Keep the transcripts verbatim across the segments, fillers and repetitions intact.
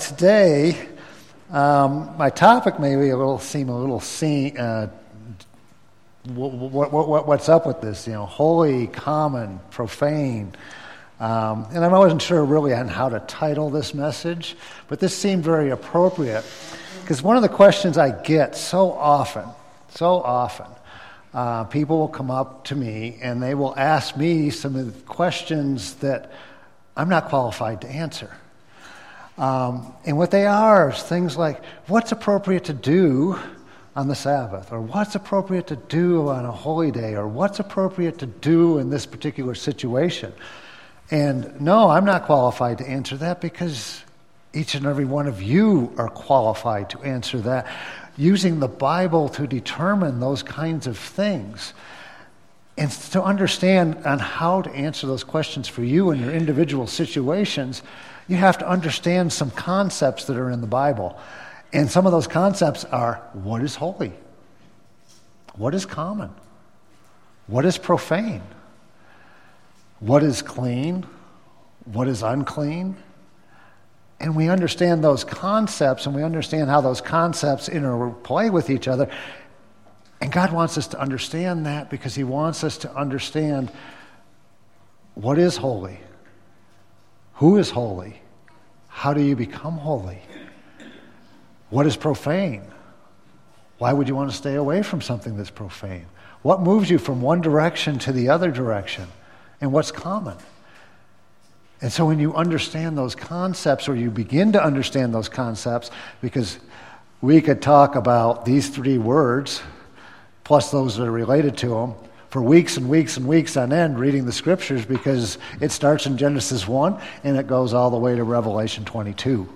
today, um, my topic may be a little seem a little scene, uh, what, what, what, what's up with this, you know, holy, common, profane. Um, and I wasn't sure really on how to title this message, but this seemed very appropriate because one of the questions I get so often, so often, uh, people will come up to me and they will ask me some of the questions that I'm not qualified to answer. Um, and what they are is things like, what's appropriate to do on the Sabbath, or what's appropriate to do on a holy day, or what's appropriate to do in this particular situation. And no, I'm not qualified to answer that because each and every one of you are qualified to answer that, using the Bible to determine those kinds of things. And to understand on how to answer those questions for you in your individual situations, you have to understand some concepts that are in the Bible. And some of those concepts are, what is holy? What is common? What is profane? What is clean? What is unclean? And we understand those concepts, and we understand how those concepts interplay with each other. And God wants us to understand that because He wants us to understand what is holy, who is holy, how do you become holy, what is profane, why would you want to stay away from something that's profane, what moves you from one direction to the other direction, and what's common. And so when you understand those concepts, or you begin to understand those concepts, because we could talk about these three words, plus those that are related to them, for weeks and weeks and weeks on end reading the Scriptures, because it starts in Genesis one and it goes all the way to Revelation twenty-two.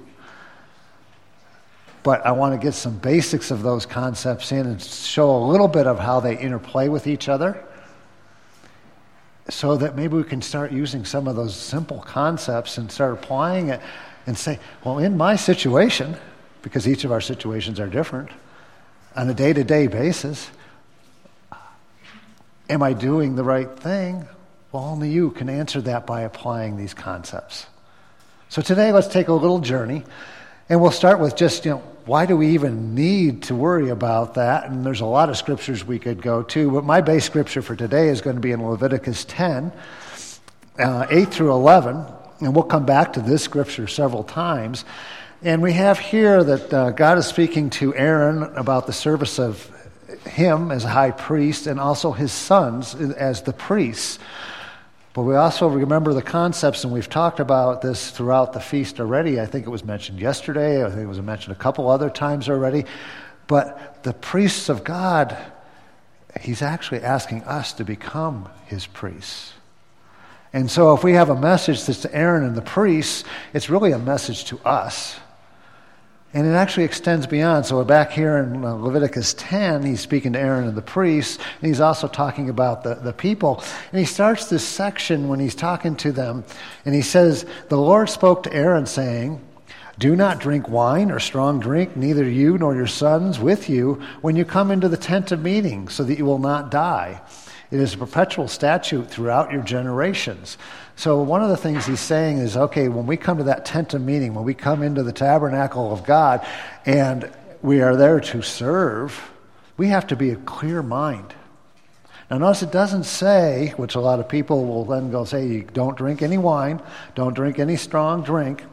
But I want to get some basics of those concepts in and show a little bit of how they interplay with each other, so that maybe we can start using some of those simple concepts and start applying it and say, well, in my situation, because each of our situations are different, on a day-to-day basis, am I doing the right thing? Well, only you can answer that by applying these concepts. So today, let's take a little journey, and we'll start with just, you know, why do we even need to worry about that? And there's a lot of scriptures we could go to, but my base scripture for today is going to be in Leviticus ten, uh, eight through eleven, and we'll come back to this scripture several times. And we have here that uh, God is speaking to Aaron about the service of him as a high priest and also his sons as the priests. But we also remember the concepts, and we've talked about this throughout the feast already. I think it was mentioned yesterday. I think it was mentioned a couple other times already. But the priests of God, He's actually asking us to become His priests. And so if we have a message that's to Aaron and the priests, it's really a message to us. And it actually extends beyond. So we're back here in Leviticus ten, he's speaking to Aaron and the priests, and he's also talking about the, the people. And he starts this section when he's talking to them, and he says, the Lord spoke to Aaron, saying, do not drink wine or strong drink, neither you nor your sons with you, when you come into the tent of meeting, so that you will not die. It is a perpetual statute throughout your generations. So one of the things he's saying is, okay, when we come to that tent of meeting, when we come into the tabernacle of God, and we are there to serve, we have to be a clear mind. Now notice it doesn't say, which a lot of people will then go say, you don't drink any wine, don't drink any strong drink.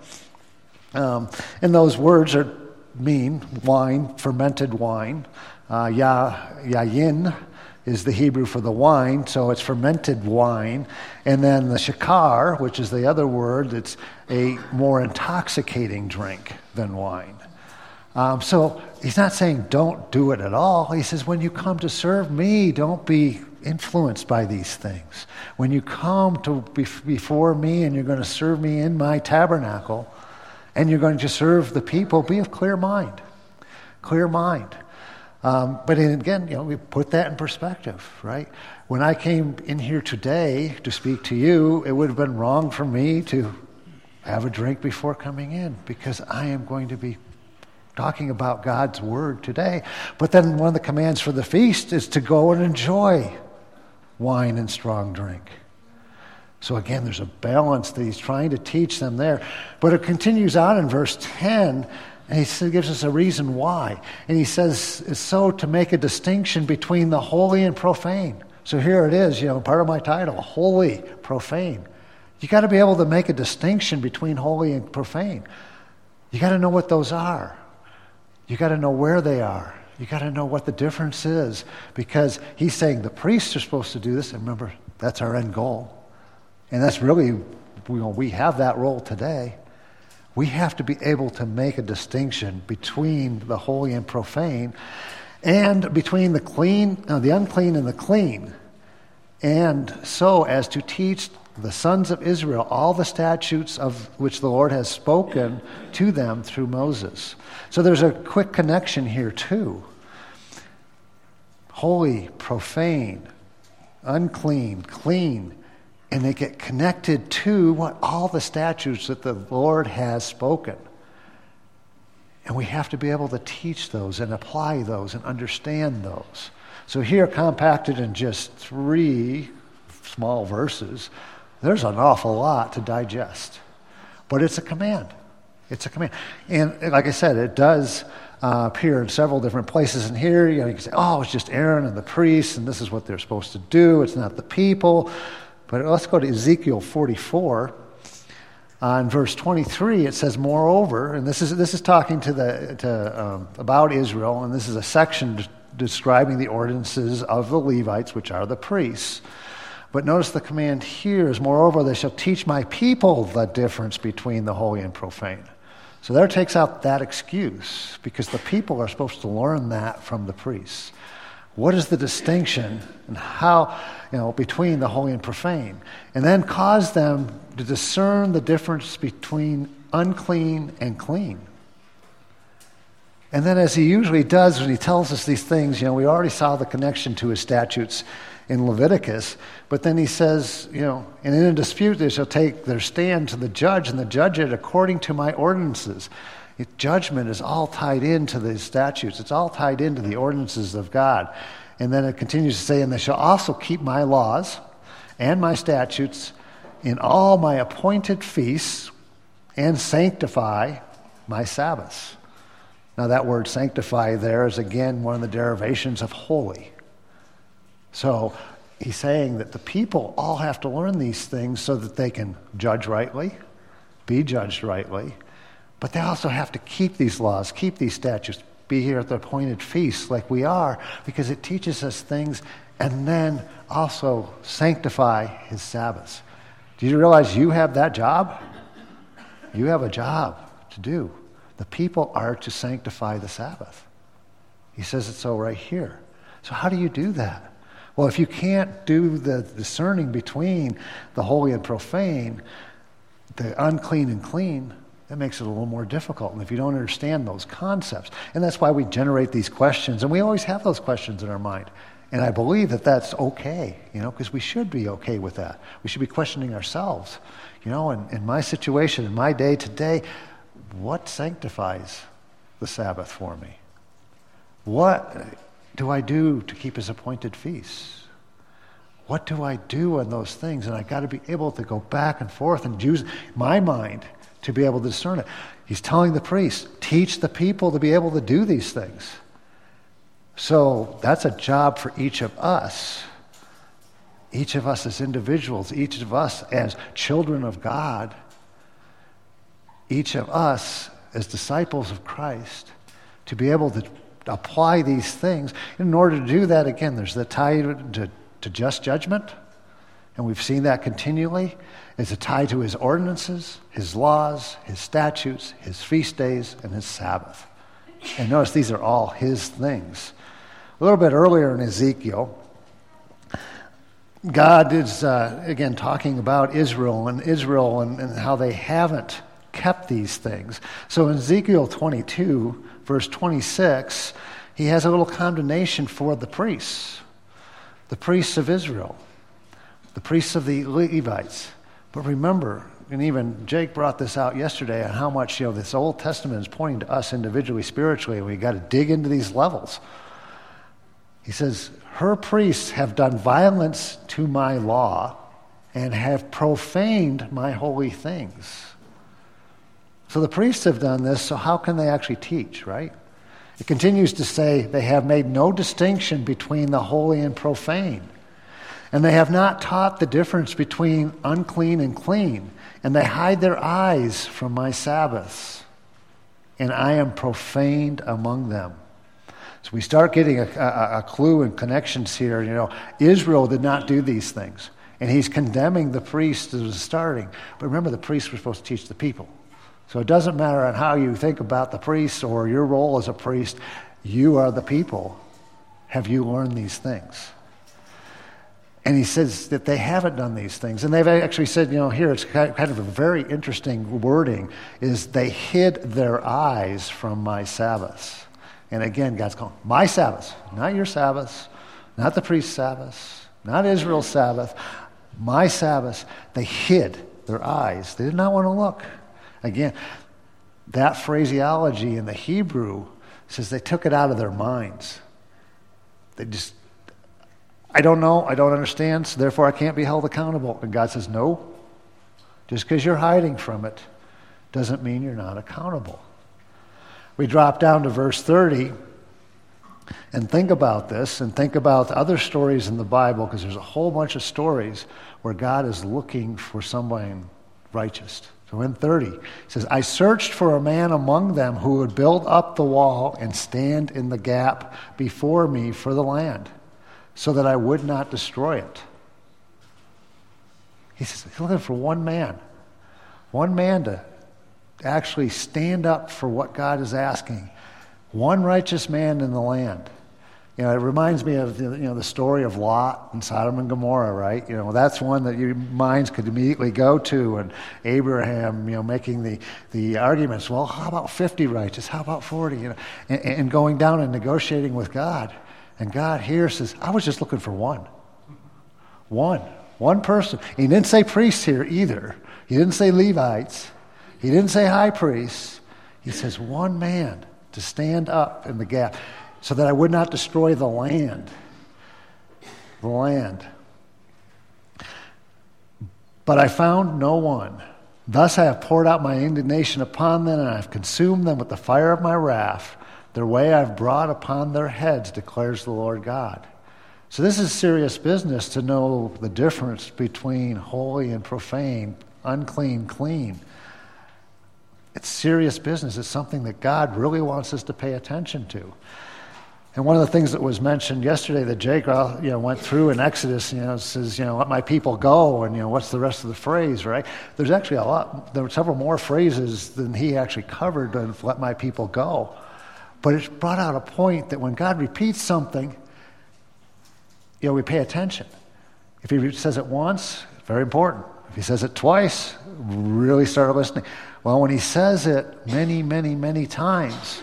Um, and those words are mean wine, fermented wine, uh, ya, yayin, is the Hebrew for the wine, so it's fermented wine. And then the shakar, which is the other word, it's a more intoxicating drink than wine. Um, so he's not saying don't do it at all. He says when you come to serve me, don't be influenced by these things. When you come to be, before me and you're going to serve me in my tabernacle, and you're going to serve the people, be of clear mind. Clear mind. Um, but again, you know, we put that in perspective, right? When I came in here today to speak to you, it would have been wrong for me to have a drink before coming in, because I am going to be talking about God's word today. But then one of the commands for the feast is to go and enjoy wine and strong drink. So again, there's a balance that he's trying to teach them there. But it continues on in verse ten, and he gives us a reason why. And he says, it's so to make a distinction between the holy and profane. So here it is, you know, part of my title, holy, profane. You got to be able to make a distinction between holy and profane. You got to know what those are. You got to know where they are. You got to know what the difference is, because he's saying the priests are supposed to do this. And remember, that's our end goal. And that's really, you know, we have that role today. We have to be able to make a distinction between the holy and profane, and between the clean, uh, the unclean and the clean, and so as to teach the sons of Israel all the statutes of which the Lord has spoken to them through Moses. So there's a quick connection here too. Holy, profane, unclean, clean. And they get connected to what all the statutes that the Lord has spoken. And we have to be able to teach those and apply those and understand those. So here, compacted in just three small verses, there's an awful lot to digest. But it's a command. It's a command. And like I said, it does uh, appear in several different places. And here, you know, you can say, oh, it's just Aaron and the priests, and this is what they're supposed to do. It's not the people. But let's go to Ezekiel forty-four. Uh, in verse twenty-three, it says, moreover, and this is this is talking to the to um, about Israel, and this is a section d- describing the ordinances of the Levites, which are the priests. But notice the command here is, moreover, they shall teach my people the difference between the holy and profane. So there takes out that excuse, because the people are supposed to learn that from the priests. What is the distinction and how, you know, between the holy and profane? And then cause them to discern the difference between unclean and clean. And then, as he usually does when he tells us these things, you know, we already saw the connection to his statutes in Leviticus, but then he says, you know, and in a dispute they shall take their stand to the judge, and the judge it according to my ordinances. It, judgment is all tied into the statutes. It's all tied into the ordinances of God. And then it continues to say, and they shall also keep my laws and my statutes in all my appointed feasts and sanctify my Sabbaths. Now that word sanctify there is again one of the derivations of holy. So he's saying that the people all have to learn these things so that they can judge rightly, be judged rightly, but they also have to keep these laws, keep these statutes, be here at the appointed feasts like we are, because it teaches us things, and then also sanctify his Sabbaths. Do you realize you have that job? You have a job to do. The people are to sanctify the Sabbath. He says it so right here. So how do you do that? Well, if you can't do the discerning between the holy and profane, the unclean and clean, that makes it a little more difficult. And if you don't understand those concepts, and that's why we generate these questions, and we always have those questions in our mind. And I believe that that's okay, you know, because we should be okay with that. We should be questioning ourselves. You know, in, in my situation, in my day today, what sanctifies the Sabbath for me? What do I do to keep his appointed feasts? What do I do on those things? And I got to be able to go back and forth and use my mind to be able to discern it. He's telling the priests, teach the people to be able to do these things. So that's a job for each of us. Each of us as individuals, each of us as children of God, each of us as disciples of Christ, to be able to apply these things. In order to do that, again, there's the tie to, to just judgment, and we've seen that continually. It's a tie to his ordinances, his laws, his statutes, his feast days, and his Sabbath. And notice these are all his things. A little bit earlier in Ezekiel, God is, uh, again, talking about Israel and Israel and, and how they haven't kept these things. So in Ezekiel twenty-two, verse twenty-six, he has a little condemnation for the priests, the priests of Israel, the priests of the Levites. But remember, and even Jake brought this out yesterday, on how much, you know, this Old Testament is pointing to us individually, spiritually, and we got to dig into these levels. He says, her priests have done violence to my law and have profaned my holy things. So the priests have done this, so how can they actually teach, right? It continues to say they have made no distinction between the holy and profane. And they have not taught the difference between unclean and clean. And they hide their eyes from my Sabbaths. And I am profaned among them. So we start getting a, a, a clue and connections here. You know, Israel did not do these things. And he's condemning the priests as starting. But remember, the priests were supposed to teach the people. So it doesn't matter on how you think about the priests or your role as a priest. You are the people. Have you learned these things? And he says that they haven't done these things. And they've actually said, you know, here it's kind of a very interesting wording, is they hid their eyes from my Sabbaths. And again, God's calling, my Sabbaths, not your Sabbaths, not the priest's Sabbaths, not Israel's Sabbath, my Sabbaths. They hid their eyes. They did not want to look. Again, that phraseology in the Hebrew says they took it out of their minds. They just, I don't know, I don't understand, so therefore I can't be held accountable. And God says, no, just because you're hiding from it doesn't mean you're not accountable. We drop down to verse thirty and think about this and think about other stories in the Bible, because there's a whole bunch of stories where God is looking for someone righteous. So in thirty, it says, I searched for a man among them who would build up the wall and stand in the gap before me for the land, so that I would not destroy it. He says, he's looking for one man. One man to actually stand up for what God is asking. One righteous man in the land. You know, it reminds me of the, you know, the story of Lot and Sodom and Gomorrah, right? You know, that's one that your minds could immediately go to, and Abraham, you know, making the, the arguments, well, how about fifty righteous? How about forty? You know, and, and going down and negotiating with God. And God here says, I was just looking for one. One. One person. He didn't say priests here either. He didn't say Levites. He didn't say high priests. He says one man to stand up in the gap so that I would not destroy the land. The land. But I found no one. Thus I have poured out my indignation upon them, and I have consumed them with the fire of my wrath. Their way I've brought upon their heads, declares the Lord God. So this is serious business to know the difference between holy and profane, unclean, clean. It's serious business. It's something that God really wants us to pay attention to. And one of the things that was mentioned yesterday that Jake, you know, went through in Exodus, you know, says, you know, let my people go, and, you know, what's the rest of the phrase, right? There's actually a lot, there were several more phrases than he actually covered in let my people go. But it brought out a point that when God repeats something, you know, we pay attention. If he says it once, very important. If he says it twice, really start listening. Well, when he says it many, many, many times,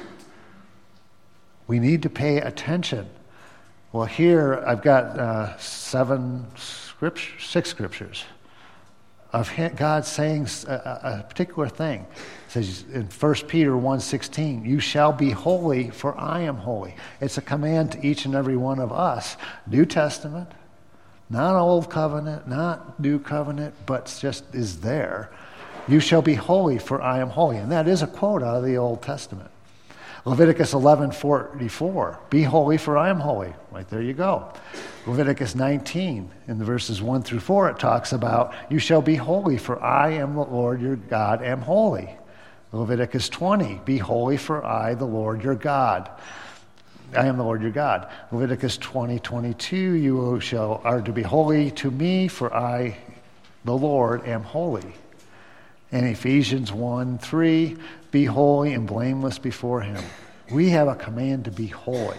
we need to pay attention. Well, here I've got uh, seven scriptures, six scriptures of God saying a, a particular thing. It says in First Peter one sixteen, you shall be holy, for I am holy. It's a command to each and every one of us. New Testament, not Old Covenant, not New Covenant, but just is there. You shall be holy, for I am holy. And that is a quote out of the Old Testament. Leviticus eleven forty-four, be holy, for I am holy. Right there you go. Leviticus nineteen, in the verses one through four, it talks about, you shall be holy, for I am the Lord your God, am holy. Leviticus twenty, be holy, for I, the Lord your God. I am the Lord your God. Leviticus twenty twenty-two, you shall are to be holy to me, for I, the Lord, am holy. And Ephesians one three, be holy and blameless before him. We have a command to be holy.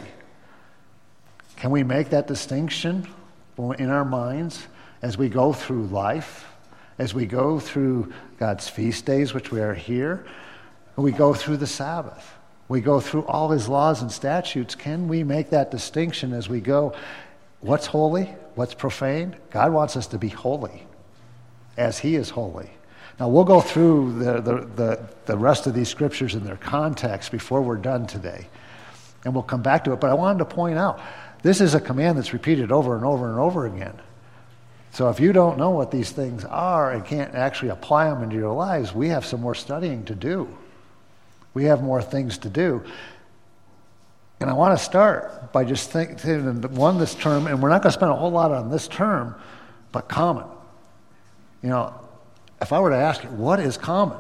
Can we make that distinction in our minds as we go through life, as we go through God's feast days, which we are here, and we go through the Sabbath? We go through all his laws and statutes. Can we make that distinction as we go? What's holy? What's profane? God wants us to be holy as he is holy. Now, we'll go through the, the, the, the rest of these scriptures in their context before we're done today. And we'll come back to it. But I wanted to point out, this is a command that's repeated over and over and over again So if you don't know what these things are and can't actually apply them into your lives, we have some more studying to do. We have more things to do. And I want to start by just thinking, one, this term, and we're not going to spend a whole lot on this term, but common. You know, if I were to ask you, what is common?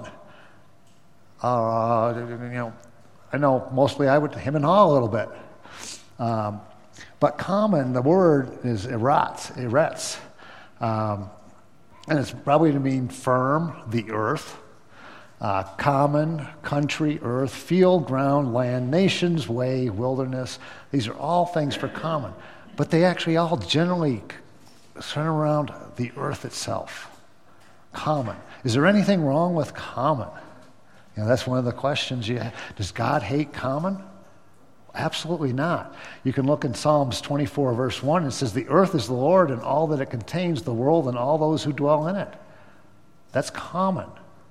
Uh, you know, I know mostly I would him and haw a little bit. Um, but common, the word is eretz, eretz. Um, and it's probably to mean firm, the earth. Uh, common, country, earth, field, ground, land, nations, way, wilderness. These are all things for common. But they actually all generally center around the earth itself. Common. Is there anything wrong with common? You know, that's one of the questions you have. Does God hate common? Absolutely not. You can look in Psalms twenty-four, verse one. It says, the earth is the Lord and all that it contains, the world and all those who dwell in it. That's common.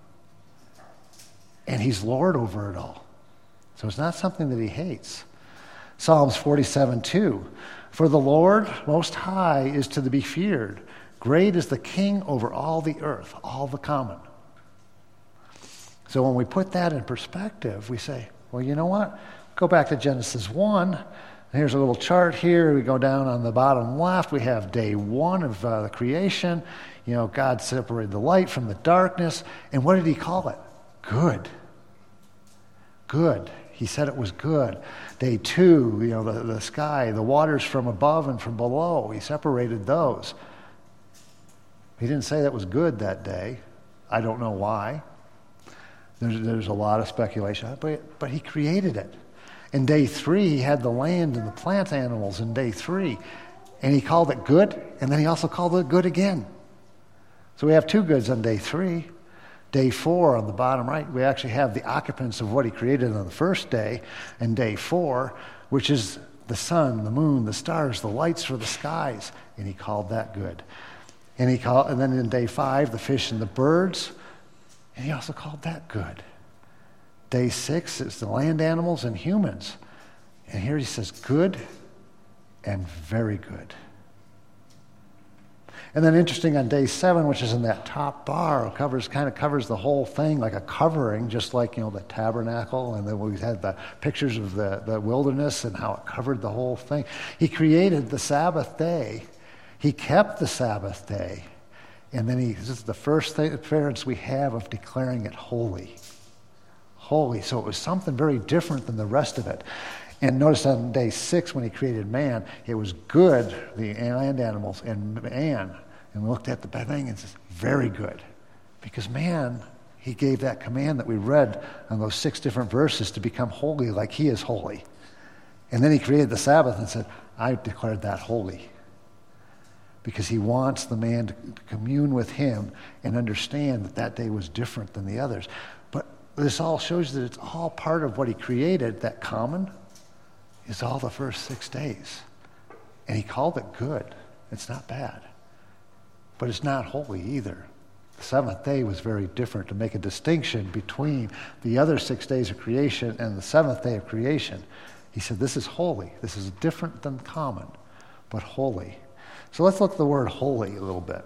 And he's Lord over it all. So it's not something that he hates. Psalms forty-seven, two. For the Lord Most High is to be feared. Great is the King over all the earth, all the common. So when we put that in perspective, we say, well, you know what? Go back to Genesis one. And here's a little chart here. We go down on the bottom left. We have day one of uh, the creation. You know, God separated the light from the darkness. And what did he call it? Good. Good. He said it was good. Day two, you know, the, the sky, the waters from above and from below. He separated those. He didn't say that was good that day. I don't know why. There's, there's a lot of speculation, but, but he created it. In day three, he had the land and the plant animals in day three. And he called it good, and then he also called it good again. So we have two goods on day three. Day four, on the bottom right, we actually have the occupants of what he created on the first day. And day four, which is the sun, the moon, the stars, the lights for the skies. And he called that good. And he called, and then in day five, the fish and the birds. And he also called that good. Day six is the land animals and humans. And here he says good and very good. And then interesting on day seven, which is in that top bar, covers kind of covers the whole thing like a covering, just like, you know, the tabernacle. And then we had the pictures of the, the wilderness and how it covered the whole thing. He created the Sabbath day. He kept the Sabbath day. And then he, this is the first thing, appearance we have of declaring it holy. Holy. So it was something very different than the rest of it. And notice on day six, when he created man, it was good, the land animals, and man. And we looked at the thing and says, very good. Because man, he gave that command that we read on those six different verses to become holy like he is holy. And then he created the Sabbath and said, I declared that holy. Because he wants the man to commune with him and understand that that day was different than the others. But this all shows that it's all part of what he created, that common is all the first six days. And he called it good. It's not bad. But it's not holy either. The seventh day was very different, to make a distinction between the other six days of creation and the seventh day of creation. He said, this is holy. This is different than common, but holy. So let's look at the word holy a little bit.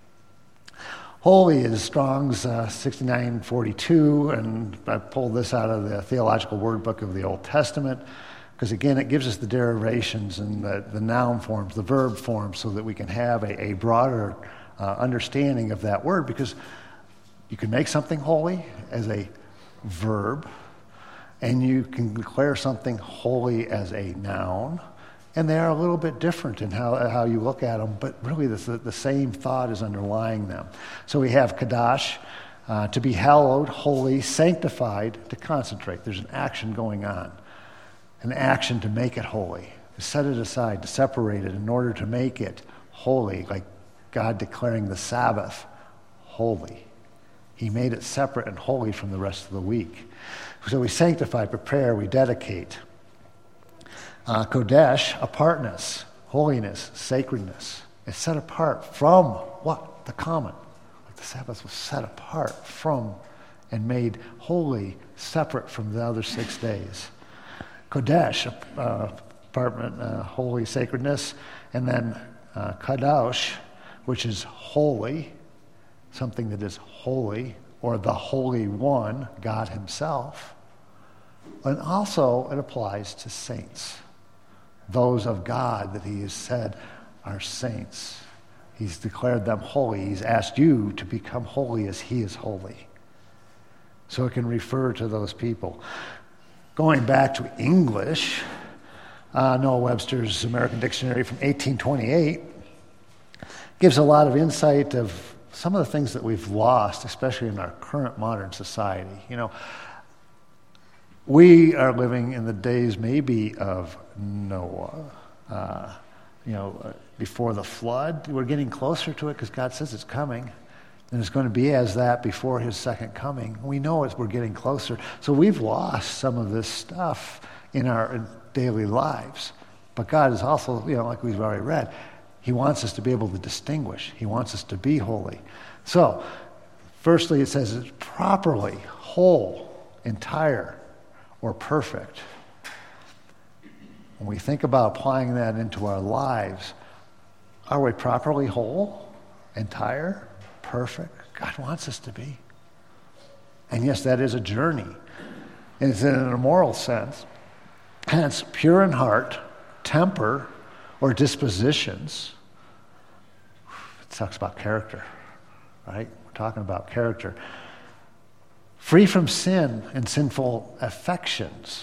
Holy is Strong's uh, sixty-nine forty-two, and I pulled this out of the Theological Word Book of the Old Testament, because again, it gives us the derivations and the, the noun forms, the verb forms, so that we can have a, a broader uh, understanding of that word, because you can make something holy as a verb, and you can declare something holy as a noun, and they are a little bit different in how, how you look at them, but really the, the same thought is underlying them. So we have Kadash, uh, to be hallowed, holy, sanctified, to concentrate. There's an action going on. An action to make it holy, to set it aside, to separate it in order to make it holy, like God declaring the Sabbath holy. He made it separate and holy from the rest of the week. So we sanctify, prepare, we dedicate. Uh, Kodesh, apartness, holiness, sacredness. It's set apart from what? The common. Like the Sabbath was set apart from and made holy, separate from the other six days. Kodesh, uh, apartment, uh, holy sacredness, and then uh, Kadosh, which is holy, something that is holy, or the Holy One, God himself. And also it applies to saints, those of God that he has said are saints. He's declared them holy. He's asked you to become holy as he is holy. So it can refer to those people. Going back to English, uh, Noah Webster's American Dictionary from eighteen twenty-eight gives a lot of insight of some of the things that we've lost, especially in our current modern society. You know, we are living in the days maybe of Noah, uh, you know, before the flood. We're getting closer to it because God says it's coming. And it's going to be as that before his second coming. We know as we're getting closer. So we've lost some of this stuff in our daily lives. But God is also, you know, like we've already read, he wants us to be able to distinguish. He wants us to be holy. So, firstly, it says it's properly, whole, entire, or perfect. When we think about applying that into our lives, are we properly whole, entire, perfect? God wants us to be. And yes, that is a journey. And it's in a moral sense. Hence, pure in heart, temper, or dispositions. It talks about character, right? We're talking about character. Free from sin and sinful affections.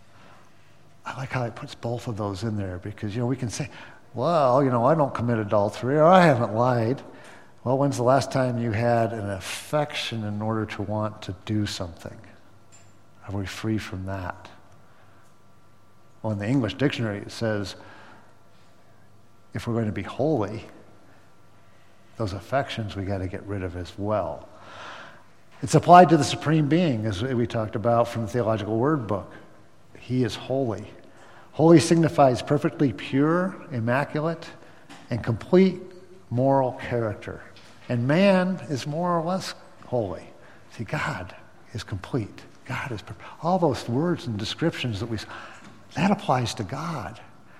I like how he puts both of those in there because, you know, we can say, well, you know, I don't commit adultery or I haven't lied. Well, when's the last time you had an affection in order to want to do something? Are we free from that? Well, in the English dictionary it says, if we're going to be holy, those affections we got to get rid of as well. It's applied to the Supreme Being, as we talked about from the Theological Word Book. He is holy. Holy signifies perfectly pure, immaculate, and complete moral character. And man is more or less holy. See, God is complete. God is perfect. All those words and descriptions that we, that applies to God.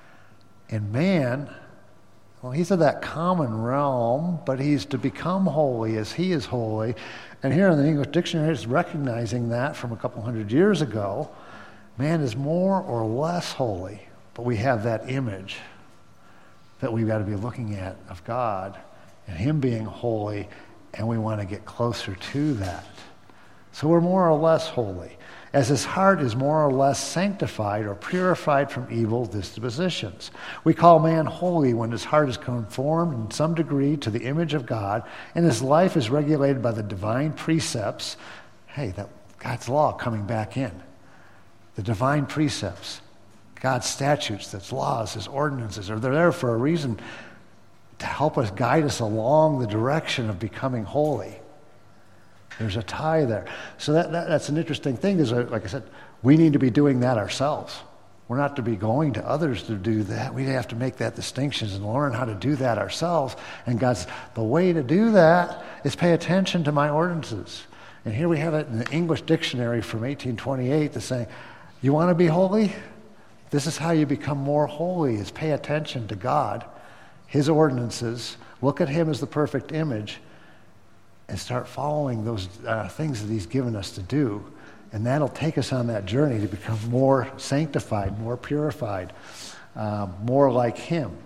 And man, well, he's of that common realm, but he's to become holy as he is holy. And here in the English Dictionary, it's recognizing that from a couple hundred years ago. Man is more or less holy, but we have that image that we've got to be looking at of God and him being holy, and we want to get closer to that. So we're more or less holy, as his heart is more or less sanctified or purified from evil dispositions. We call man holy when his heart is conformed in some degree to the image of God, and his life is regulated by the divine precepts. Hey, that God's law coming back in. The divine precepts, God's statutes, that's laws, his ordinances, are they're there for a reason to help us guide us along the direction of becoming holy. There's a tie there. So that, that that's an interesting thing. Is like I said, we need to be doing that ourselves. We're not to be going to others to do that. We have to make that distinction and learn how to do that ourselves. And God's, the way to do that is pay attention to my ordinances. And here we have it in the English dictionary from eighteen twenty-eight to say, you want to be holy? This is how you become more holy, is pay attention to God, his ordinances, look at him as the perfect image, and start following those uh, things that he's given us to do. And that'll take us on that journey to become more sanctified, more purified, uh, more like him.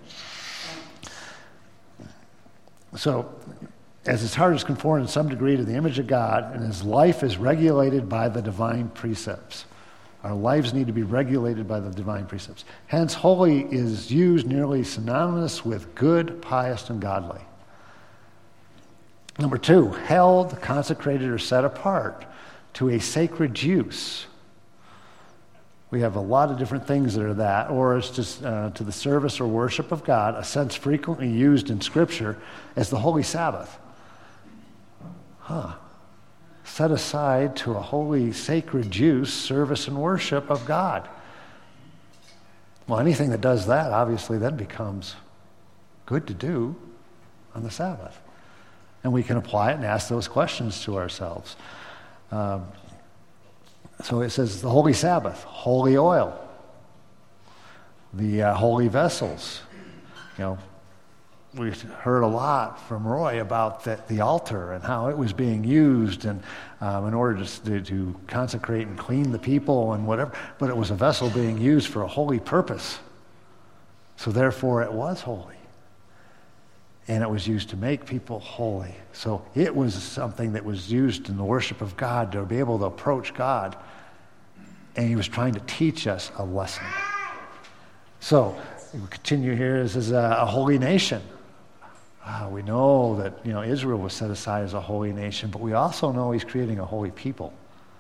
So, as his heart is conformed in some degree to the image of God, and his life is regulated by the divine precepts. Our lives need to be regulated by the divine precepts. Hence, holy is used nearly synonymous with good, pious, and godly. Number two, held, consecrated, or set apart to a sacred use. We have a lot of different things that are that, or as to, uh, to the service or worship of God, a sense frequently used in Scripture as the Holy Sabbath. Huh. Set aside to a holy, sacred use, service, and worship of God. Well, anything that does that, obviously, then becomes good to do on the Sabbath. And we can apply it and ask those questions to ourselves. Um, so it says the Holy Sabbath, holy oil, the uh, holy vessels, you know, we heard a lot from Roy about the, the altar and how it was being used and um, in order to, to consecrate and clean the people and whatever, but it was a vessel being used for a holy purpose. So therefore it was holy. And it was used to make people holy. So it was something that was used in the worship of God to be able to approach God. And he was trying to teach us a lesson. So we continue here. This is a, a holy nation. Uh, we know that, you know, Israel was set aside as a holy nation, but we also know he's creating a holy people.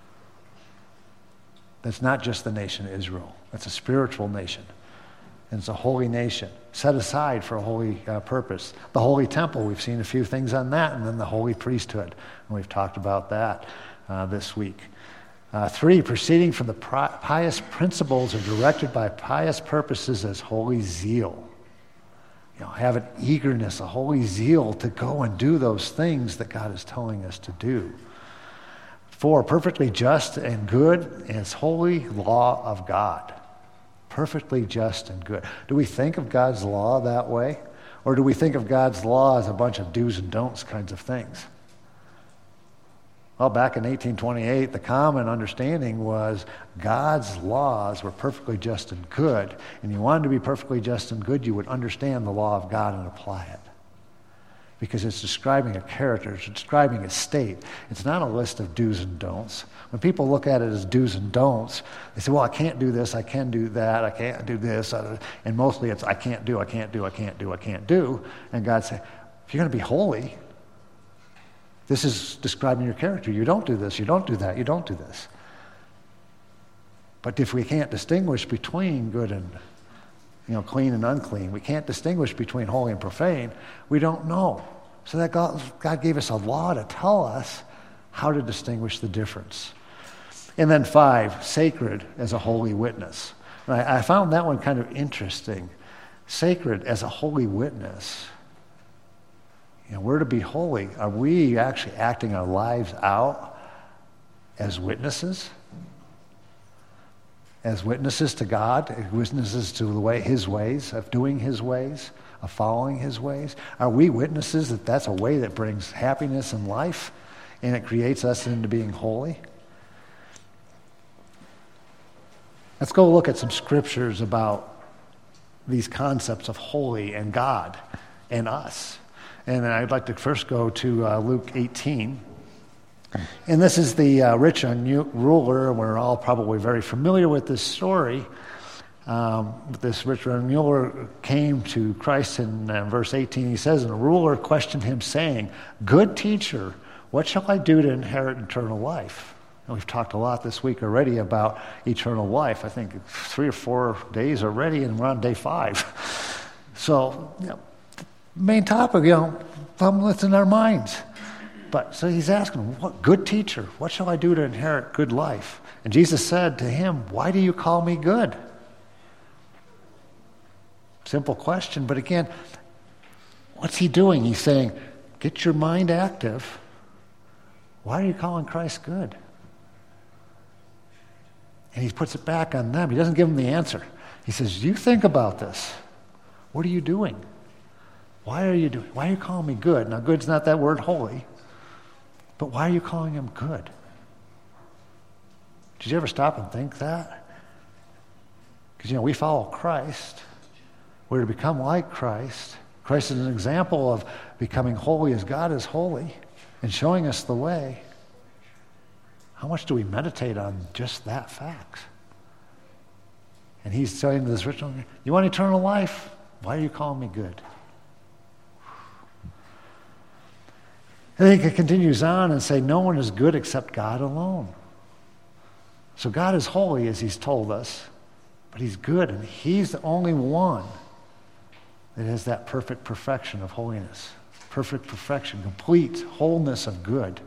That's not just the nation of Israel. That's a spiritual nation. And it's a holy nation, set aside for a holy uh, purpose. The holy temple, we've seen a few things on that, and then the holy priesthood. And we've talked about that uh, this week. Uh, three, proceeding from the pious principles are directed by pious purposes as holy zeal. You know, have an eagerness, a holy zeal to go and do those things that God is telling us to do. Four, perfectly just and good as holy law of God. Perfectly just and good. Do we think of God's law that way? Or do we think of God's law as a bunch of do's and don'ts kinds of things? Well, back in eighteen twenty-eight, the common understanding was God's laws were perfectly just and good. And you wanted to be perfectly just and good, you would understand the law of God and apply it. Because it's describing a character, it's describing a state. It's not a list of do's and don'ts. When people look at it as do's and don'ts, they say, well, I can't do this, I can do that, I can't do this. And mostly it's I can't do, I can't do, I can't do, I can't do. And God said, if you're going to be holy, this is describing your character. You don't do this, you don't do that, you don't do this. But if we can't distinguish between good and, you know, clean and unclean, we can't distinguish between holy and profane, we don't know. So that God, God gave us a law to tell us how to distinguish the difference. And then five, sacred as a holy witness. And I, I found that one kind of interesting. Sacred as a holy witness. You know, we're to be holy. Are we actually acting our lives out as witnesses? As witnesses to God, as witnesses to the way His ways, of doing His ways, of following His ways? Are we witnesses that that's a way that brings happiness in life and it creates us into being holy? Let's go look at some scriptures about these concepts of holy and God and us. And I'd like to first go to uh, Luke eighteen. And this is the uh, rich young ruler. We're all probably very familiar with this story. Um, this rich young ruler came to Christ in uh, verse eighteen. He says, and the ruler questioned him, saying, good teacher, what shall I do to inherit eternal life? And we've talked a lot this week already about eternal life. I think three or four days already, and we're on day five. So, you know, main topic, you know, what's in our minds. But so he's asking, what good teacher, what shall I do to inherit good life? And Jesus said to him, why do you call me good? Simple question, but again, what's he doing? He's saying, get your mind active. Why are you calling Christ good? And he puts it back on them. He doesn't give them the answer. He says, you think about this. What are you doing? Why are you doing? Why are you calling me good? Now, good's not that word holy, but why are you calling him good? Did you ever stop and think that? Because, you know, we follow Christ. We're to become like Christ. Christ is an example of becoming holy as God is holy and showing us the way. How much do we meditate on just that fact? And he's saying to this rich man, you want eternal life? Why are you calling me good? I think it continues on and say, no one is good except God alone. So God is holy, as he's told us, but he's good, and he's the only one that has that perfect perfection of holiness. Perfect perfection, complete wholeness of good.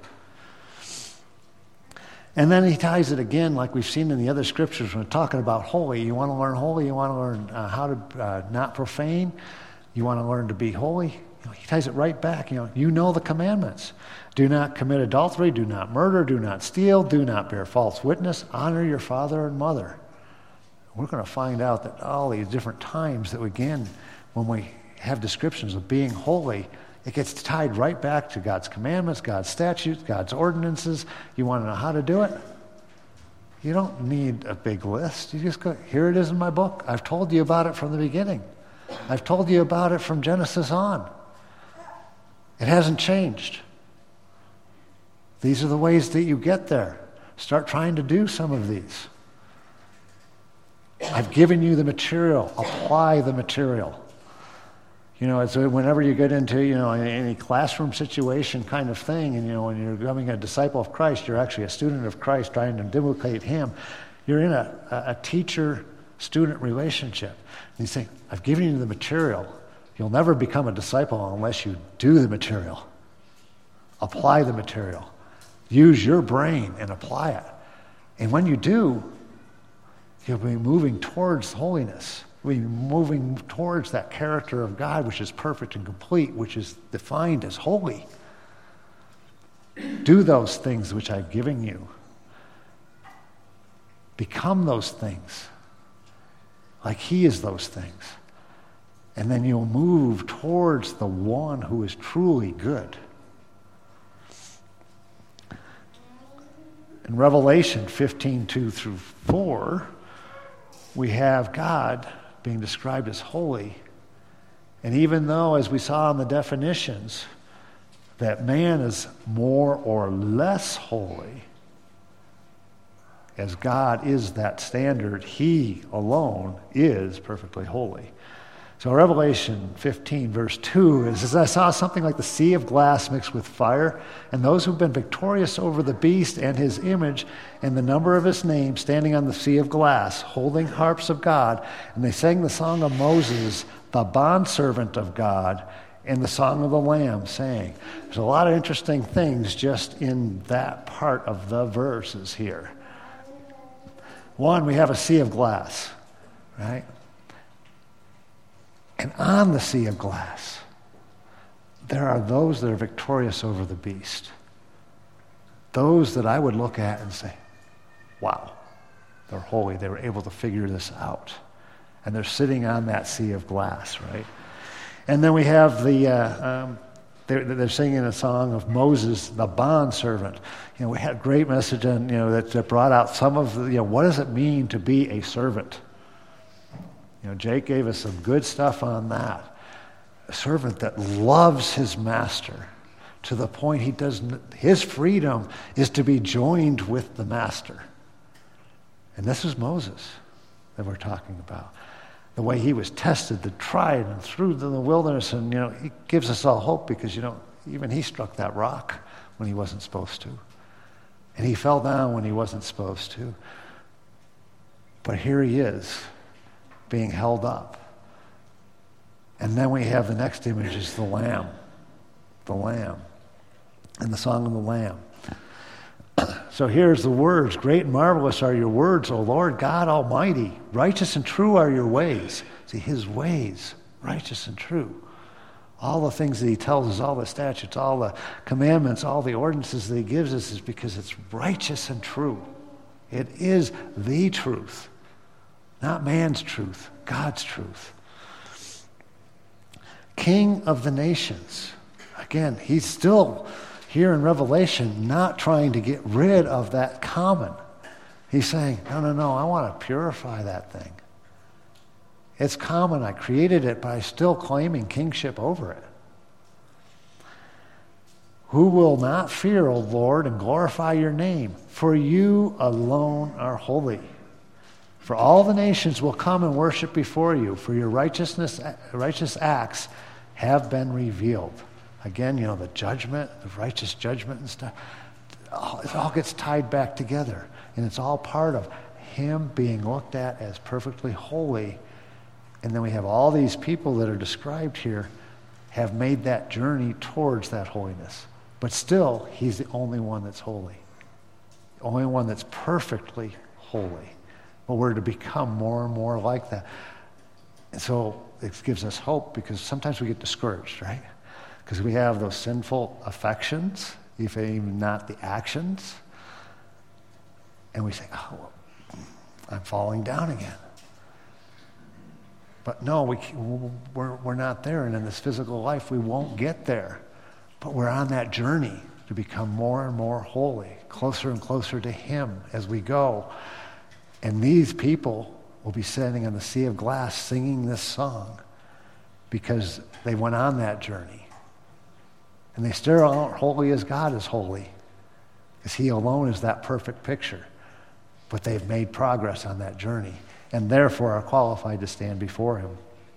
And then he ties it again, like we've seen in the other scriptures, when we're talking about holy. You want to learn holy, you want to learn uh, how to uh, not profane, you want to learn to be holy. You know, he ties it right back. You know, you know the commandments. Do not commit adultery, do not murder, do not steal, do not bear false witness, honor your father and mother. We're going to find out that all these different times that, again, when we have descriptions of being holy, it gets tied right back to God's commandments, God's statutes, God's ordinances. You want to know how to do it? You don't need a big list. You just go, here it is in my book. I've told you about it from the beginning. I've told you about it from Genesis on. It hasn't changed. These are the ways that you get there. Start trying to do some of these. I've given you the material. Apply the material. You know, it's whenever you get into, you know, any classroom situation kind of thing, and, you know, when you're becoming a disciple of Christ, you're actually a student of Christ trying to duplicate him. You're in a, a teacher-student relationship. And you say, I've given you the material. You'll never become a disciple unless you do the material. Apply the material. Use your brain and apply it. And when you do, you'll be moving towards holiness. You'll be moving towards that character of God, which is perfect and complete, which is defined as holy. Do those things which I've given you. Become those things, like he is those things. And then you'll move towards the one who is truly good. In Revelation fifteen, two through four, we have God being described as holy. And even though, as we saw in the definitions, that man is more or less holy, as God is that standard, he alone is perfectly holy. So Revelation fifteen, verse two, is, says, I saw something like the sea of glass mixed with fire, and those who've been victorious over the beast and his image and the number of his name standing on the sea of glass, holding harps of God, and they sang the song of Moses, the bondservant of God, and the song of the Lamb, saying. There's a lot of interesting things just in that part of the verses here. One, we have a sea of glass, right? And on the sea of glass, there are those that are victorious over the beast. Those that I would look at and say, wow, they're holy. They were able to figure this out. And they're sitting on that sea of glass, right? And then we have the, uh, um, they're, they're singing a song of Moses, the bondservant. You know, we had a great message on, you know, that, that brought out some of the, you know, what does it mean to be a servant? You know, Jake gave us some good stuff on that. A servant that loves his master to the point he doesn't, his freedom is to be joined with the master. And this is Moses that we're talking about. The way he was tested, the tried, and through the wilderness, and, you know, he gives us all hope because, you know, even he struck that rock when he wasn't supposed to. And he fell down when he wasn't supposed to. But here he is, being held up. And then we have the next image is the Lamb. The Lamb. And the song of the Lamb. So here's the words. Great and marvelous are your words, O Lord God Almighty. Righteous and true are your ways. See, his ways, righteous and true. All the things that he tells us, all the statutes, all the commandments, all the ordinances that he gives us is because it's righteous and true. It is the truth. Not man's truth, God's truth. King of the nations. Again, he's still here in Revelation not trying to get rid of that common. He's saying, no, no, no, I want to purify that thing. It's common. I created it, but I'm still claiming kingship over it. Who will not fear, O Lord, and glorify your name? For you alone are holy. For all the nations will come and worship before you, for your righteousness, righteous acts have been revealed. Again, you know, the judgment, the righteous judgment and stuff, it all gets tied back together. And it's all part of him being looked at as perfectly holy. And then we have all these people that are described here have made that journey towards that holiness. But still, he's the only one that's holy. The only one that's perfectly holy. But we're to become more and more like that. And so it gives us hope because sometimes we get discouraged, right? Because we have those sinful affections, if even not the actions. And we say, oh, well, I'm falling down again. But no, we, we're, we're not there. And in this physical life, we won't get there. But we're on that journey to become more and more holy, closer and closer to him as we go. And these people will be sitting on the sea of glass singing this song because they went on that journey. And they still aren't holy as God is holy, because he alone is that perfect picture. But they've made progress on that journey, and therefore are qualified to stand before him.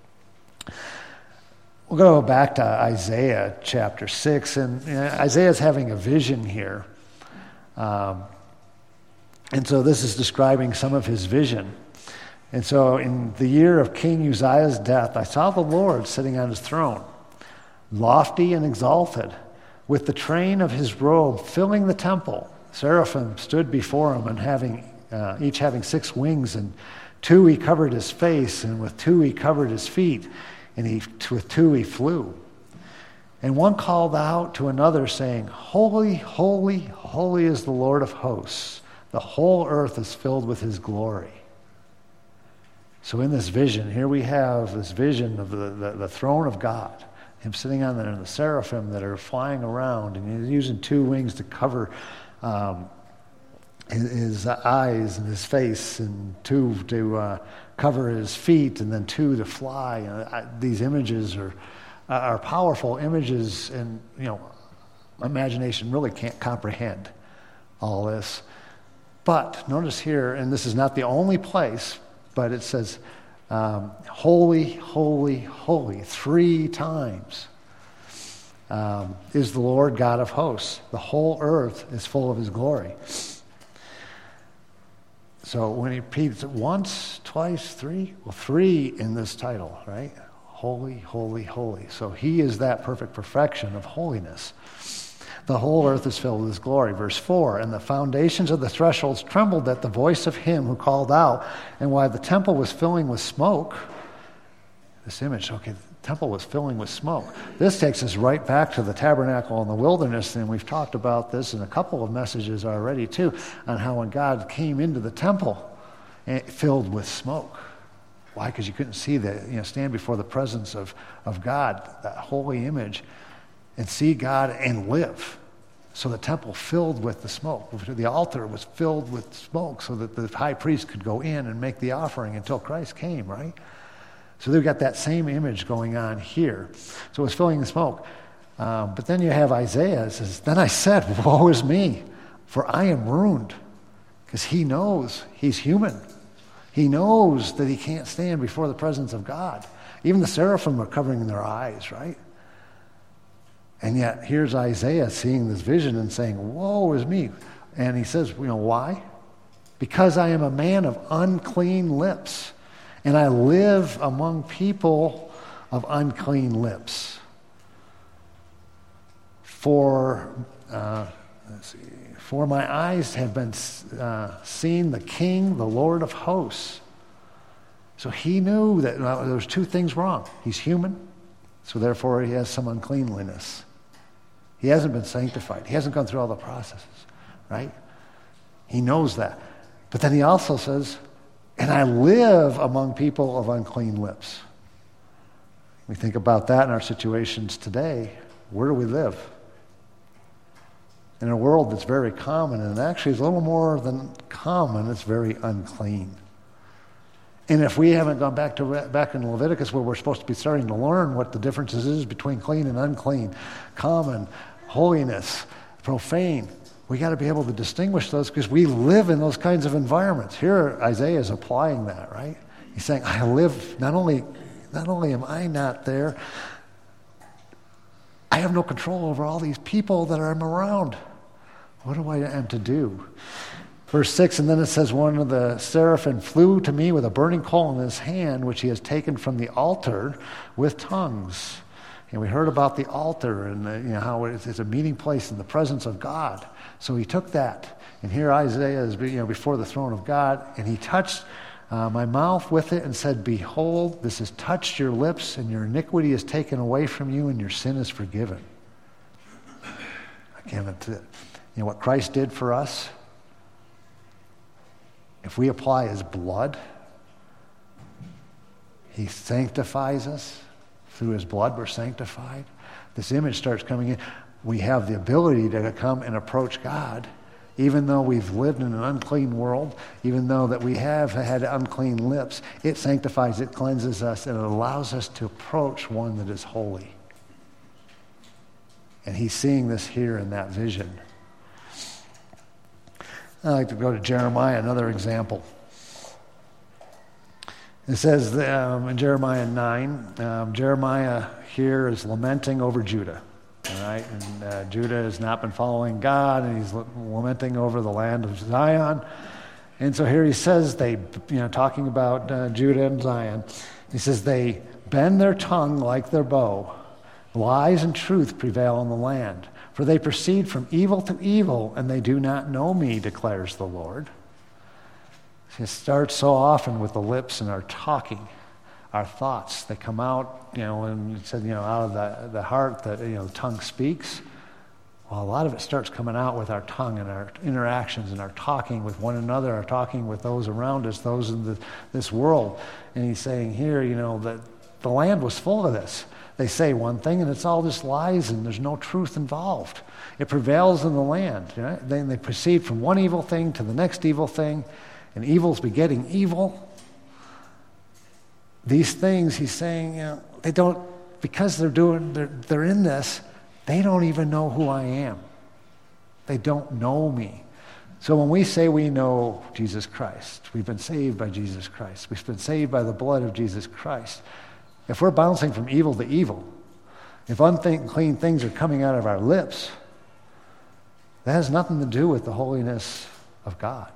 We'll go back to Isaiah chapter six, and you know, Isaiah's having a vision here. Um, and so this is describing some of his vision. And so in the year of King Uzziah's death, I saw the Lord sitting on his throne, lofty and exalted, with the train of his robe filling the temple. Seraphim stood before him, and having uh, each having six wings, and two he covered his face, and with two he covered his feet, and he, with two he flew. And one called out to another, saying, Holy, holy, holy is the Lord of hosts. The whole earth is filled with his glory. So in this vision, here we have this vision of the, the, the throne of God, him sitting on there, and the seraphim that are flying around, and he's using two wings to cover um, his, his eyes and his face, and two to uh, cover his feet, and then two to fly. And I, these images are are powerful images, and you know, my imagination really can't comprehend all this. But notice here, and this is not the only place, but it says, um, holy, holy, holy, three times um, is the Lord God of hosts. The whole earth is full of his glory. So when he repeats it once, twice, three, well, three in this title, right? Holy, holy, holy. So he is that perfect perfection of holiness. The whole earth is filled with his glory. Verse four, and the foundations of the thresholds trembled at the voice of him who called out, and while the temple was filling with smoke, this image, okay, the temple was filling with smoke. This takes us right back to the tabernacle in the wilderness, and we've talked about this in a couple of messages already too, on how when God came into the temple, it filled with smoke. Why? Because you couldn't see the, you know, stand before the presence of, of God, that holy image, and see God and live. So the temple filled with the smoke. The altar was filled with smoke so that the high priest could go in and make the offering until Christ came, right? So they've got that same image going on here. So it's filling the smoke. Um, but then you have Isaiah. It says, then I said, woe is me, for I am ruined. Because he knows he's human. He knows that he can't stand before the presence of God. Even the seraphim are covering their eyes, right? And yet, here's Isaiah seeing this vision and saying, woe is me. And he says, you know, why? Because I am a man of unclean lips, and I live among people of unclean lips. For, uh, let's see, for my eyes have been uh, seen the King, the Lord of hosts. So he knew that well, there was two things wrong. He's human, so therefore he has some uncleanliness. He hasn't been sanctified. He hasn't gone through all the processes, right? He knows that. But then he also says, and I live among people of unclean lips. We think about that in our situations today. Where do we live? In a world that's very common, and actually is a little more than common, it's very unclean. And if we haven't gone back to back in Leviticus where we're supposed to be starting to learn what the differences is between clean and unclean, common, holiness, profane, we got to be able to distinguish those because we live in those kinds of environments. Here Isaiah is applying that, right? He's saying, I live, not only, not only am I not there, I have no control over all these people that I'm around. What do I am to do? Verse six, and then it says, one of the seraphim flew to me with a burning coal in his hand, which he has taken from the altar with tongues. And we heard about the altar and the, you know, how it's, it's a meeting place in the presence of God. So he took that. And here Isaiah is you know, before the throne of God, and he touched uh, my mouth with it and said, behold, this has touched your lips, and your iniquity is taken away from you, and your sin is forgiven. Again, you know what Christ did for us? If we apply his blood, He sanctifies us. Through his blood, we're sanctified. This image starts coming in. We have the ability to come and approach God, even though we've lived in an unclean world, even though that we have had unclean lips. It sanctifies, it cleanses us, and it allows us to approach one that is holy. And he's seeing this here in that vision. I like to go to Jeremiah, another example. It says um, in Jeremiah nine, um, Jeremiah here is lamenting over Judah. All right, and uh, Judah has not been following God, and he's lamenting over the land of Zion. And so here he says they, you know, talking about uh, Judah and Zion, he says they bend their tongue like their bow. Lies and truth prevail in the land. For they proceed from evil to evil, and they do not know me, declares the Lord. It starts so often with the lips and our talking, our thoughts. They come out, you know, and it said, you know, out of the, the heart that, you know, the tongue speaks. Well, a lot of it starts coming out with our tongue and our interactions and our talking with one another, our talking with those around us, those in the, this world. And he's saying here, you know, that the land was full of this. They say one thing and it's all just lies and there's no truth involved. It prevails in the land. You know? Then they proceed from one evil thing to the next evil thing. And evil's begetting evil. These things, he's saying, you know, they don't, because they're doing, they're, they're in this, they don't even know who I am. They don't know me. So when we say we know Jesus Christ, we've been saved by Jesus Christ, we've been saved by the blood of Jesus Christ. If we're bouncing from evil to evil, if unclean things are coming out of our lips, that has nothing to do with the holiness of God.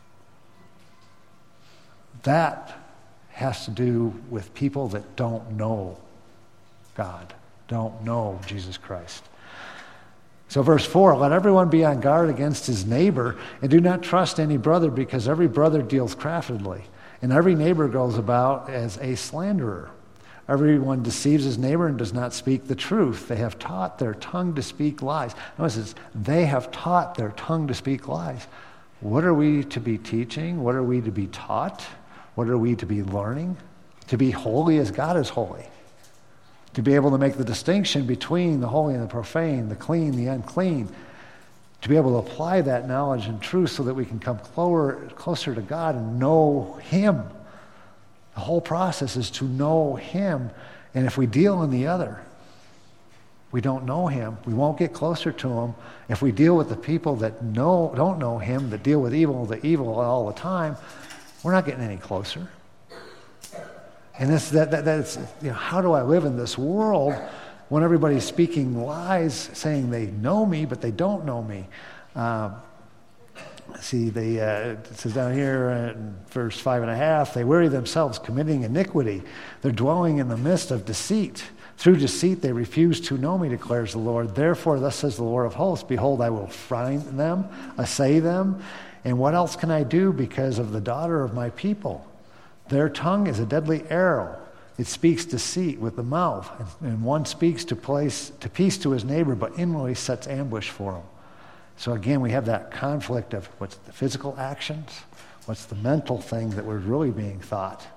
That has to do with people that don't know God, don't know Jesus Christ. So verse four, let everyone be on guard against his neighbor, and do not trust any brother, because every brother deals craftily, and every neighbor goes about as a slanderer. Everyone deceives his neighbor and does not speak the truth. They have taught their tongue to speak lies. Notice this, they have taught their tongue to speak lies. What are we to be teaching? What are we to be taught? What are we to be learning? To be holy as God is holy. To be able to make the distinction between the holy and the profane, the clean, the unclean. To be able to apply that knowledge and truth so that we can come closer, closer to God and know him. The whole process is to know him. And if we deal in the other, we don't know him. We won't get closer to him. If we deal with the people that know, don't know him, that deal with evil, the evil all the time, we're not getting any closer. And this, that, that, that's, you know, how do I live in this world when everybody's speaking lies, saying they know me, but they don't know me? Um, see, they, uh, it says down here in verse five and a half, they weary themselves committing iniquity. They're dwelling in the midst of deceit. Through deceit they refuse to know me, declares the Lord. Therefore, thus says the Lord of hosts, behold, I will find them, assay them. And what else can I do because of the daughter of my people? Their tongue is a deadly arrow. It speaks deceit with the mouth. And one speaks to place to peace to his neighbor, but inwardly sets ambush for him. So again, we have that conflict of what's the physical actions, what's the mental thing that we're really being thought.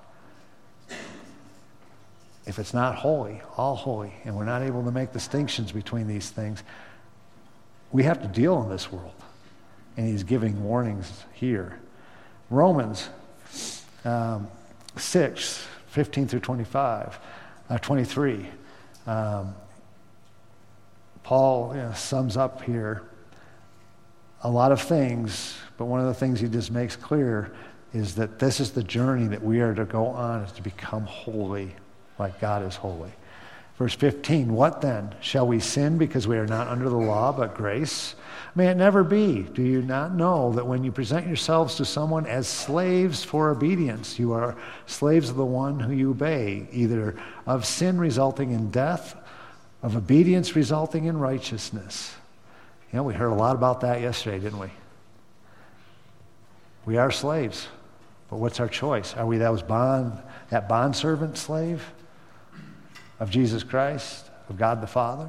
If it's not holy, all holy, and we're not able to make distinctions between these things, we have to deal in this world. And he's giving warnings here. Romans um, six, fifteen through twenty-five, uh, twenty-three. Um, Paul, you know, sums up here a lot of things, but one of the things he just makes clear is that this is the journey that we are to go on, is to become holy like God is holy. Verse fifteen, what then? Shall we sin because we are not under the law but grace? May it never be. Do you not know that when you present yourselves to someone as slaves for obedience, you are slaves of the one who you obey, either of sin resulting in death, of obedience resulting in righteousness? You know, we heard a lot about that yesterday, didn't we? We are slaves, but what's our choice? Are we those bond, that bondservant slave of Jesus Christ, of God the Father?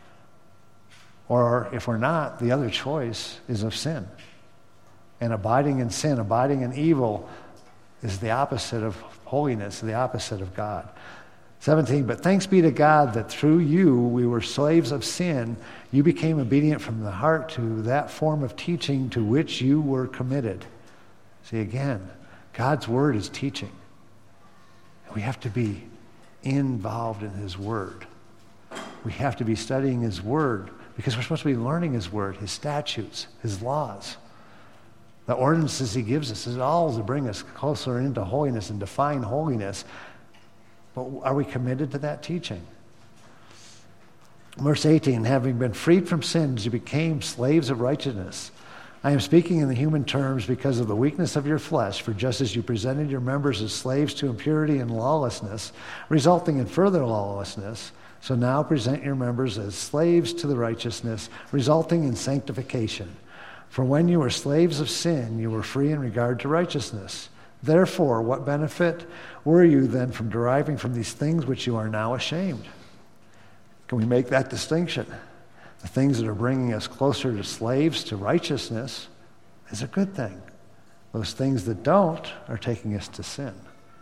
Or if we're not, the other choice is of sin. And abiding in sin, abiding in evil, is the opposite of holiness, the opposite of God. seventeen, but thanks be to God that through you we were slaves of sin. You became obedient from the heart to that form of teaching to which you were committed. See, again, God's word is teaching. We have to be involved in his word. We have to be studying his word because we're supposed to be learning his word, his statutes, his laws. The ordinances he gives us is all to bring us closer into holiness and define holiness. But are we committed to that teaching? Verse eighteen, having been freed from sins, you became slaves of righteousness. I am speaking in the human terms because of the weakness of your flesh, for just as you presented your members as slaves to impurity and lawlessness, resulting in further lawlessness, so now present your members as slaves to the righteousness, resulting in sanctification. For when you were slaves of sin, you were free in regard to righteousness. Therefore, what benefit were you then from deriving from these things which you are now ashamed? Can we make that distinction? The things that are bringing us closer to slaves to righteousness is a good thing. Those things that don't are taking us to sin.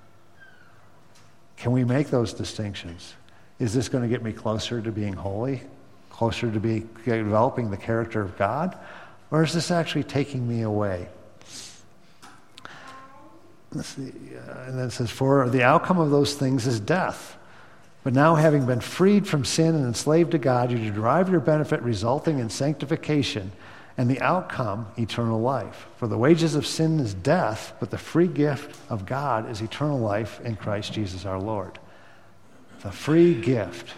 Can we make those distinctions? Is this going to get me closer to being holy, closer to be developing the character of God, or is this actually taking me away? Let's see, uh, and then it says, for the outcome of those things is death. But now, having been freed from sin and enslaved to God, you derive your benefit resulting in sanctification, and the outcome, eternal life. For the wages of sin is death, but the free gift of God is eternal life in Christ Jesus our Lord. The free gift.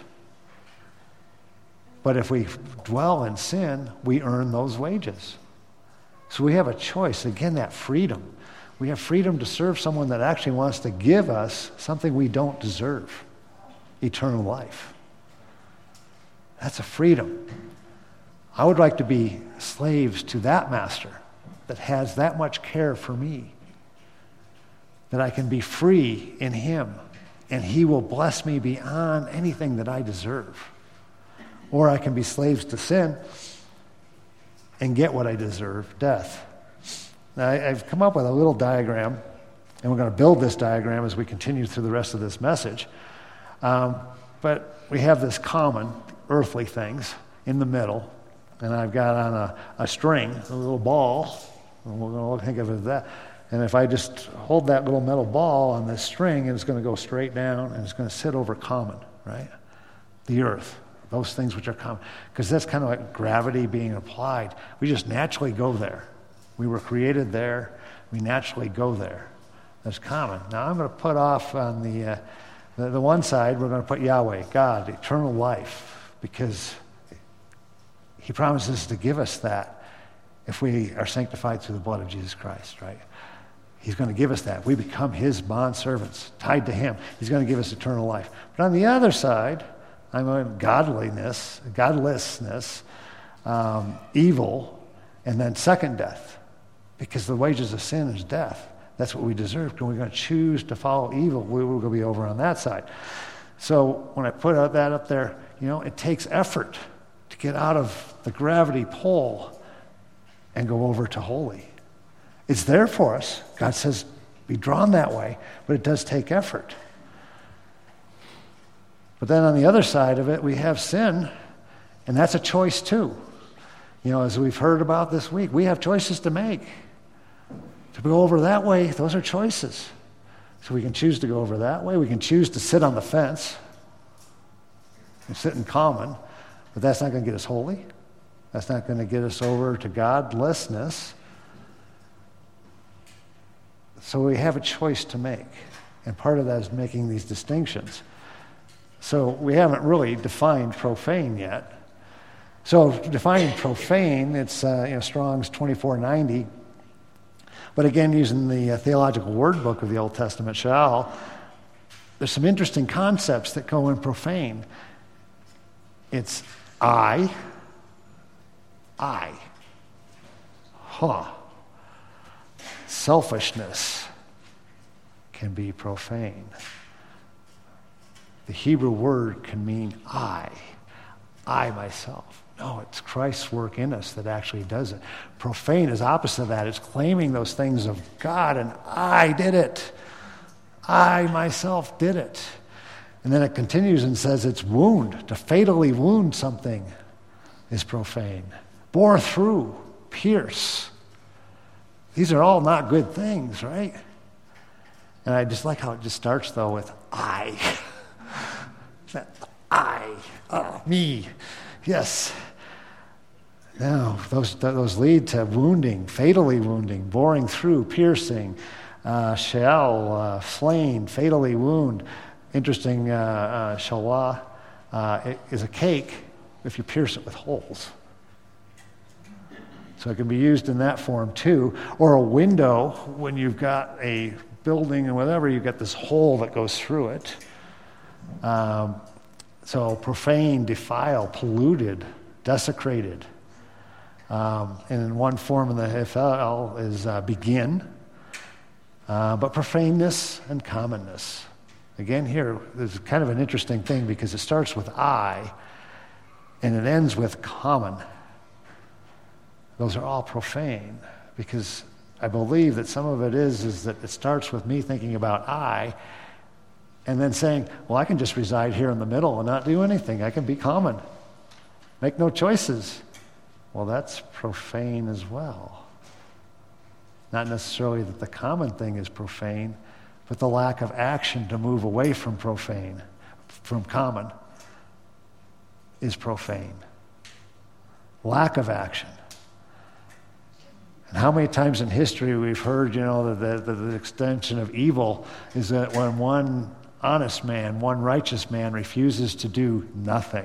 But if we dwell in sin, we earn those wages. So we have a choice. Again, that freedom. We have freedom to serve someone that actually wants to give us something we don't deserve. Eternal life. That's a freedom. I would like to be slaves to that master that has that much care for me, that I can be free in him, and he will bless me beyond anything that I deserve. Or I can be slaves to sin and get what I deserve, death. Now, I've come up with a little diagram, and we're going to build this diagram as we continue through the rest of this message. Um, but we have this common earthly things in the middle, and I've got on a, a string, a little ball, and we're going to think of it as that. And if I just hold that little metal ball on this string, it's going to go straight down, and it's going to sit over common, right? The earth, those things which are common. Because that's kind of like gravity being applied. We just naturally go there. We were created there. We naturally go there. That's common. Now I'm going to put off on the... Uh, The, the one side, we're going to put Yahweh, God, eternal life, because he promises to give us that if we are sanctified through the blood of Jesus Christ, right? He's going to give us that. We become his bondservants, tied to him. He's going to give us eternal life. But on the other side, I'm on godliness, godlessness, um, evil, and then second death, because the wages of sin is death. That's what we deserve. And we're going to choose to follow evil, we're going to be over on that side. So when I put that up there, you know, it takes effort to get out of the gravity pull and go over to holy. It's there for us. God says, be drawn that way, but it does take effort. But then on the other side of it, we have sin, and that's a choice too. You know, as we've heard about this week, we have choices to make. To go over that way, those are choices. So we can choose to go over that way. We can choose to sit on the fence and sit in common, but that's not going to get us holy. That's not going to get us over to godlessness. So we have a choice to make, and part of that is making these distinctions. So we haven't really defined profane yet. So defining profane, it's uh, you know, Strong's twenty-four ninety. But again, using the uh, Theological Word Book of the Old Testament, Sha'al, there's some interesting concepts that go in profane. It's I, I, huh. Selfishness can be profane. The Hebrew word can mean I, I myself. No, it's Christ's work in us that actually does it. Profane is opposite of that. It's claiming those things of God, and I did it. I myself did it. And then it continues and says it's wound. To fatally wound something is profane. Bore through, pierce. These are all not good things, right? And I just like how it just starts, though, with I. That I, uh, me. Yes. Now, those those lead to wounding, fatally wounding, boring through, piercing, uh, shell, uh, slain, fatally wound. Interesting, uh, uh, shalah uh, is a cake if you pierce it with holes. So it can be used in that form too. Or a window, when you've got a building and whatever, you've got this hole that goes through it. Um, So profane, defile, polluted, desecrated. Um, and in one form in the Hifel is uh, begin. Uh, but profaneness and commonness. Again, here, there's kind of an interesting thing because it starts with I and it ends with common. Those are all profane because I believe that some of it is, is that it starts with me thinking about I and then saying, well, I can just reside here in the middle and not do anything. I can be common. Make no choices. Well, that's profane as well. Not necessarily that the common thing is profane, but the lack of action to move away from profane, from common, is profane. Lack of action. And how many times in history we've heard, you know, that the, the, the extension of evil is that when one honest man, one righteous man refuses to do nothing.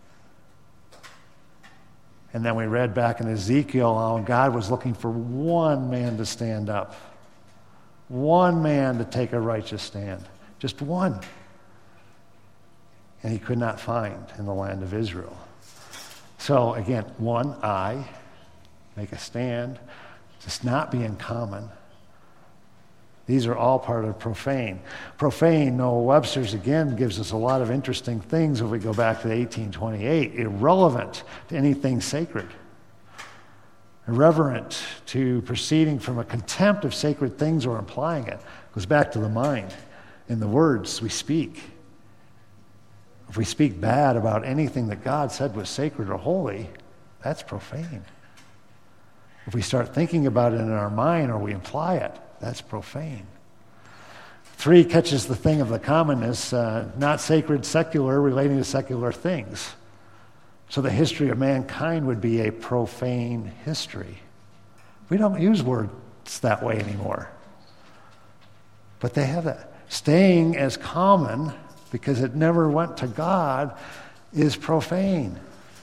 And then we read back in Ezekiel how God was looking for one man to stand up. One man to take a righteous stand. Just one. And he could not find in the land of Israel. So again, one, I, make a stand, just not be in common. These are all part of profane. Profane, Noah Webster's again gives us a lot of interesting things if we go back to eighteen twenty-eight. Irrelevant to anything sacred. Irreverent to proceeding from a contempt of sacred things or implying it. Goes back to the mind and the words we speak. If we speak bad about anything that God said was sacred or holy, that's profane. If we start thinking about it in our mind or we imply it, that's profane. Three catches the thing of the commonness, uh, not sacred, secular, relating to secular things. So the history of mankind would be a profane history. We don't use words that way anymore. But they have that. Staying as common, because it never went to God, is profane.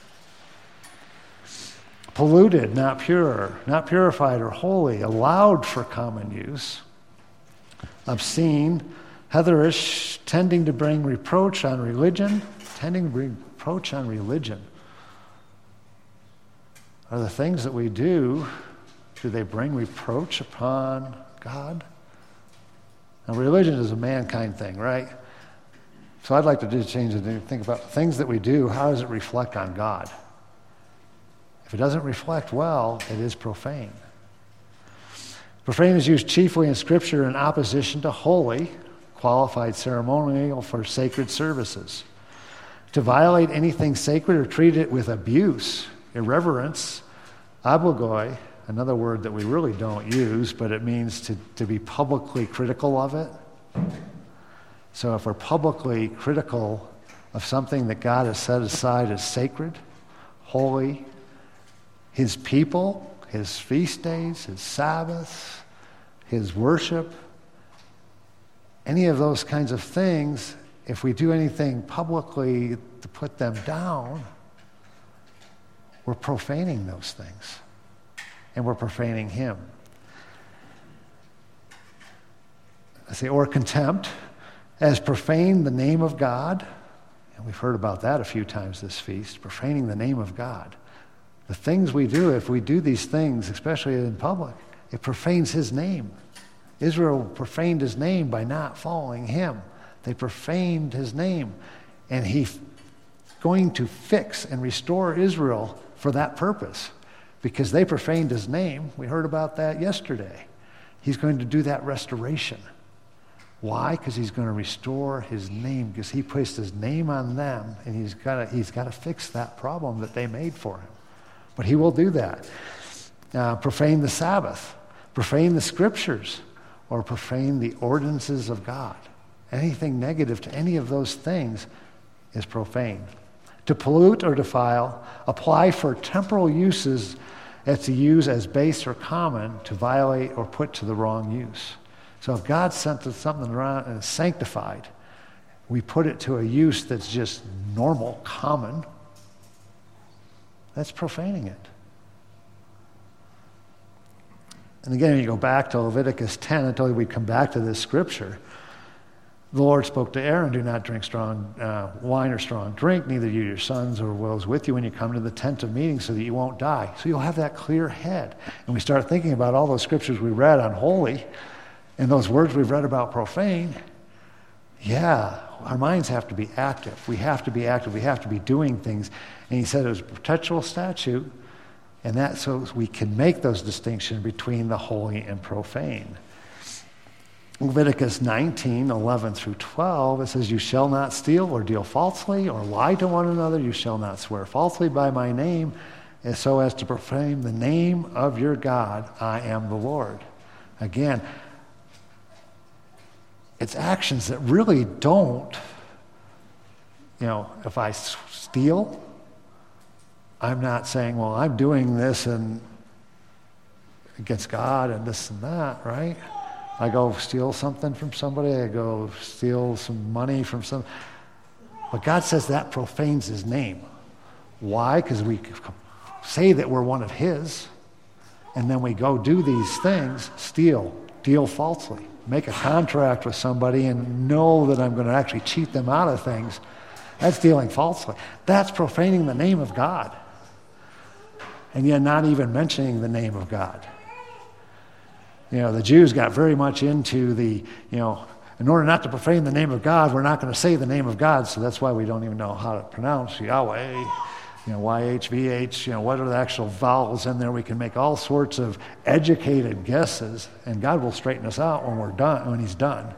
Polluted, not pure, not purified or holy, allowed for common use. Obscene, heatherish, tending to bring reproach on religion, tending to bring reproach on religion. Are the things that we do, do they bring reproach upon God? Now, religion is a mankind thing, right? So I'd like to do change it and think about things that we do, how does it reflect on God? If it doesn't reflect well, it is profane. Profane is used chiefly in Scripture in opposition to holy, qualified ceremonial for sacred services. To violate anything sacred or treat it with abuse, irreverence, abogoi, another word that we really don't use, but it means to, to be publicly critical of it. So if we're publicly critical of something that God has set aside as sacred, holy, His people, His feast days, His Sabbaths, His worship, any of those kinds of things, if we do anything publicly to put them down, we're profaning those things. And we're profaning Him. I say, or contempt, as profane the name of God. And we've heard about that a few times this feast, profaning the name of God. The things we do, if we do these things, especially in public, it profanes His name. Israel profaned His name by not following Him. They profaned His name. And He going to fix and restore Israel for that purpose because they profaned his name. We heard about that yesterday. He's going to do that restoration. Why? Because he's going to restore his name, because he placed his name on them, and he's got to, he's got to fix that problem that they made for him. But he will do that. Uh, profane the Sabbath, profane the scriptures, or profane the ordinances of God. Anything negative to any of those things is profane. To pollute or defile, apply for temporal uses as to use as base or common, to violate or put to the wrong use. So if God sent something around and is sanctified, we put it to a use that's just normal, common, that's profaning it. And again, you go back to Leviticus ten, I told you we'd come back to this scripture. The Lord spoke to Aaron, do not drink strong uh, wine or strong drink, neither you, your sons, or those with you when you come to the tent of meeting, so that you won't die. So you'll have that clear head. And we start thinking about all those scriptures we read on holy, and those words we've read about profane. Yeah, our minds have to be active. We have to be active. We have to be doing things. And he said it was a perpetual statute, and that so we can make those distinctions between the holy and profane. Leviticus nineteen, eleven through twelve, it says, you shall not steal or deal falsely or lie to one another. You shall not swear falsely by my name, and so as to profane the name of your God. I am the Lord. Again, it's actions that really don't, you know, if I steal, I'm not saying, well, I'm doing this and against God and this and that, right? I go steal something from somebody, I go steal some money from some. But God says that profanes his name. Why? Because we say that we're one of his, and then we go do these things, steal, deal falsely, make a contract with somebody and know that I'm going to actually cheat them out of things. That's dealing falsely. That's profaning the name of God. And yet not even mentioning the name of God. You know, the Jews got very much into the, you know, in order not to profane the name of God, we're not going to say the name of God, so that's why we don't even know how to pronounce Yahweh, you know, Y H V H, you know, what are the actual vowels in there? We can make all sorts of educated guesses, and God will straighten us out when we're done, when he's done.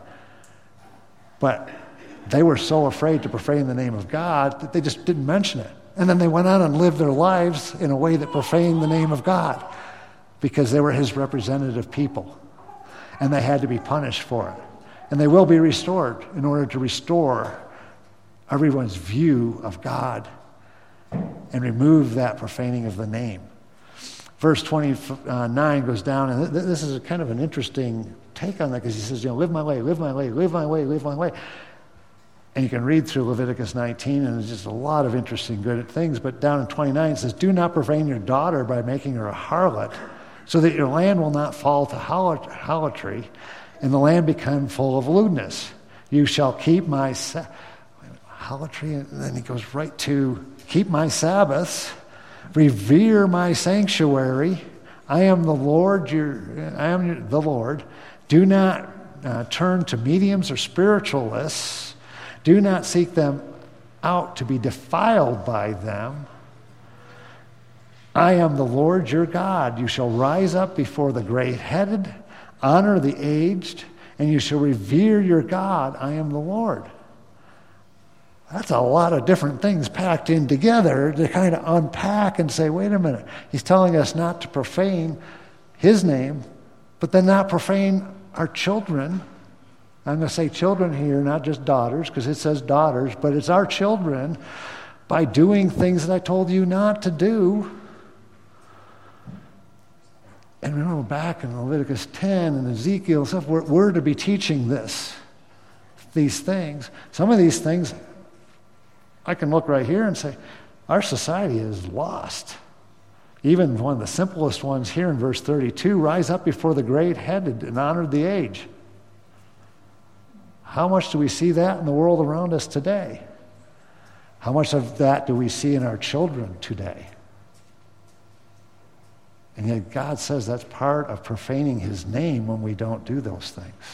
But they were so afraid to profane the name of God that they just didn't mention it. And then they went on and lived their lives in a way that profaned the name of God, because they were his representative people, and they had to be punished for it. And they will be restored in order to restore everyone's view of God and remove that profaning of the name. Verse twenty-nine goes down, and this is a kind of an interesting take on that, because he says, you know, live my way, live my way, live my way, live my way. And you can read through Leviticus nineteen, and there's just a lot of interesting good things. But down in twenty-nine it says, do not profane your daughter by making her a harlot, so that your land will not fall to harlotry, and the land become full of lewdness. You shall keep my sa- harlotry, and then he goes right to keep my Sabbaths, revere my sanctuary. I am the Lord. Your, I am the Lord. Do not uh, turn to mediums or spiritualists. Do not seek them out to be defiled by them. I am the Lord your God. You shall rise up before the great-headed, honor the aged, and you shall revere your God. I am the Lord. That's a lot of different things packed in together to kind of unpack and say, wait a minute. He's telling us not to profane his name, but then not profane our children. I'm going to say children here, not just daughters, because it says daughters, but it's our children by doing things that I told you not to do. And remember back in Leviticus ten and Ezekiel and stuff, we're, we're to be teaching this, these things. Some of these things, I can look right here and say, our society is lost. Even one of the simplest ones here in verse thirty-two, rise up before the great-headed and honor the aged. How much do we see that in the world around us today? How much of that do we see in our children today? And yet God says that's part of profaning his name when we don't do those things.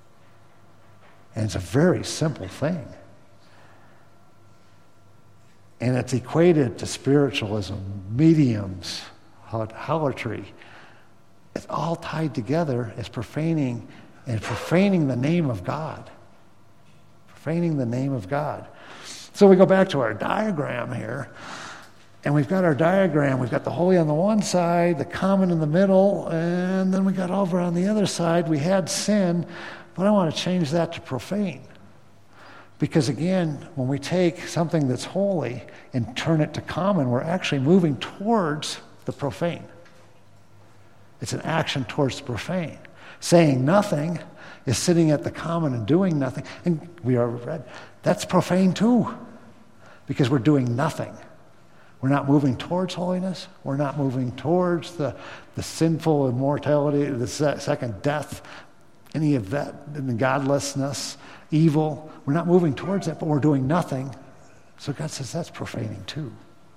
And it's a very simple thing. And it's equated to spiritualism, mediums, harlotry. It's all tied together as profaning and profaning the name of God. Profaning the name of God. So we go back to our diagram here, and we've got our diagram. We've got the holy on the one side, the common in the middle, and then we got over on the other side, we had sin, but I want to change that to profane. Because again, when we take something that's holy and turn it to common, we're actually moving towards the profane. It's an action towards the profane. Saying nothing is sitting at the common and doing nothing. And we already read, that's profane too. Because we're doing nothing. We're not moving towards holiness. We're not moving towards the, the sinful immortality, the se- second death, any of that, the godlessness, evil. We're not moving towards that, but we're doing nothing. So God says that's profaning too.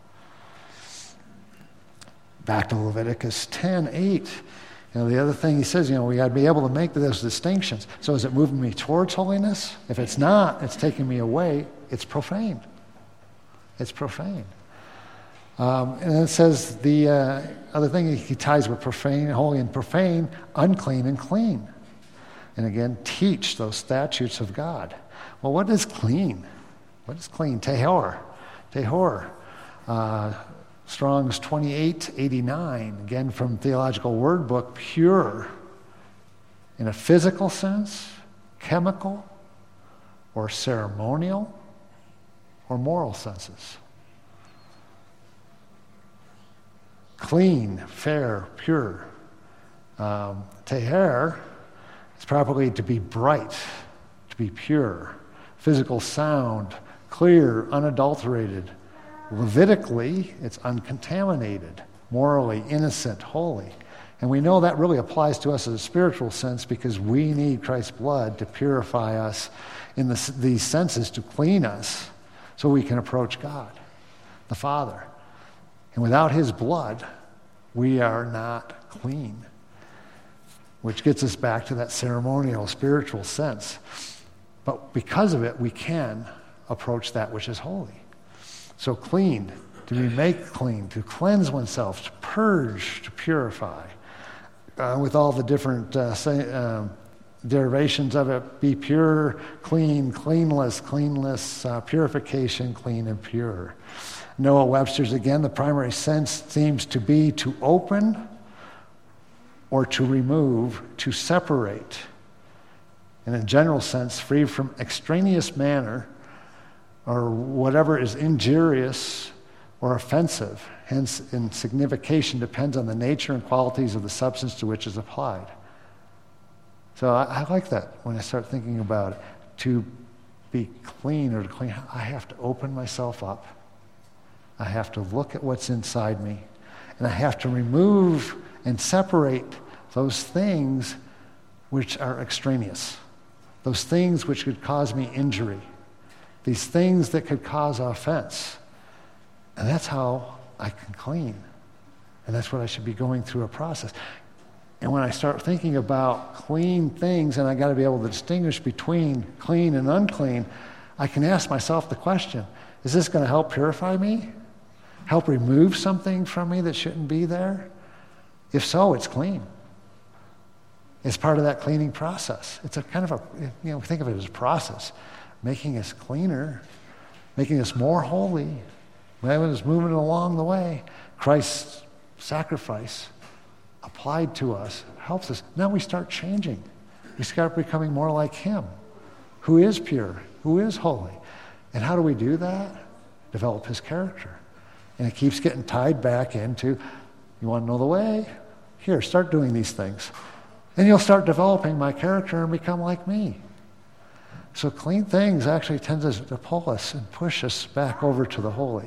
Back to Leviticus ten eight. You know, the other thing he says, you know, we got to be able to make those distinctions. So is it moving me towards holiness? If it's not, it's taking me away. It's profane. It's profane. Um, and then it says the uh, other thing he ties with profane, holy and profane, unclean and clean. And again, teach those statutes of God. Well, what is clean? What is clean? Tehor. Tehor. Uh, Strong's twenty-eight eighty-nine, again from Theological Word Book, pure in a physical sense, chemical, or ceremonial, or moral senses. Clean, fair, pure. Um, Teher is probably to be bright, to be pure, physical sound, clear, unadulterated. Levitically, it's uncontaminated, morally innocent, holy. And we know that really applies to us in a spiritual sense because we need Christ's blood to purify us in the, these senses, to clean us so we can approach God, the Father. And without his blood, we are not clean, which gets us back to that ceremonial, spiritual sense. But because of it, we can approach that which is holy. So clean, to be made clean, to cleanse oneself, to purge, to purify. Uh, with all the different uh, say, uh, derivations of it, be pure, clean, cleanless, cleanless, uh, purification, clean and pure. Noah Webster's, again, the primary sense seems to be to open or to remove, to separate. In a general sense, free from extraneous manner or whatever is injurious or offensive. Hence, in signification depends on the nature and qualities of the substance to which is applied. So I, I like that when I start thinking about it. To be clean or to clean, I have to open myself up. I have to look at what's inside me. And I have to remove and separate those things which are extraneous. Those things which could cause me injury. These things that could cause offense. And that's how I can clean. And that's what I should be going through a process. And when I start thinking about clean things, and I got to be able to distinguish between clean and unclean, I can ask myself the question, is this going to help purify me? Help remove something from me that shouldn't be there? If so, it's clean. It's part of that cleaning process. It's a kind of a, you know, think of it as a process. Making us cleaner, making us more holy, making us moving along the way. Christ's sacrifice applied to us helps us. Now we start changing. We start becoming more like him, who is pure, who is holy. And how do we do that? Develop his character. And it keeps getting tied back into, you want to know the way? Here, start doing these things. And you'll start developing my character and become like me. So clean things actually tend to pull us and push us back over to the holy.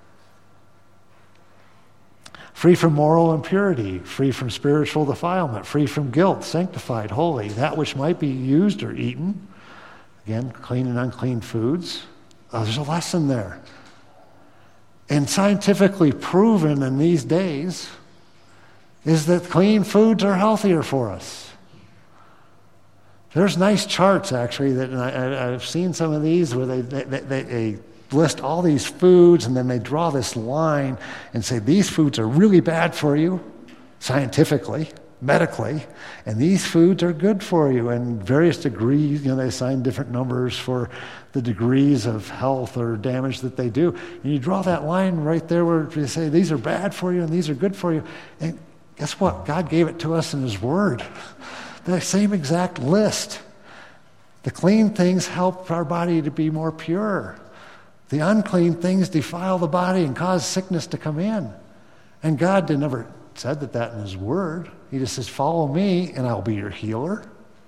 Free from moral impurity, free from spiritual defilement, free from guilt, sanctified, holy, that which might be used or eaten. Again, clean and unclean foods. Oh, there's a lesson there. And scientifically proven in these days is that clean foods are healthier for us. There's nice charts, actually, that and I, I've seen some of these where they, they, they, they list all these foods, and then they draw this line and say, these foods are really bad for you, scientifically, medically, and these foods are good for you in various degrees. You know, they assign different numbers for the degrees of health or damage that they do. And you draw that line right there where you say, these are bad for you and these are good for you. And guess what? God gave it to us in His Word. The same exact list. The clean things help our body to be more pure. The unclean things defile the body and cause sickness to come in. And God did never said that that in His Word. He just says, follow me and I'll be your healer.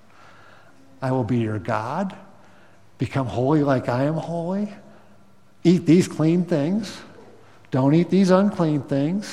I will be your God. Become holy like I am holy. Eat these clean things. Don't eat these unclean things.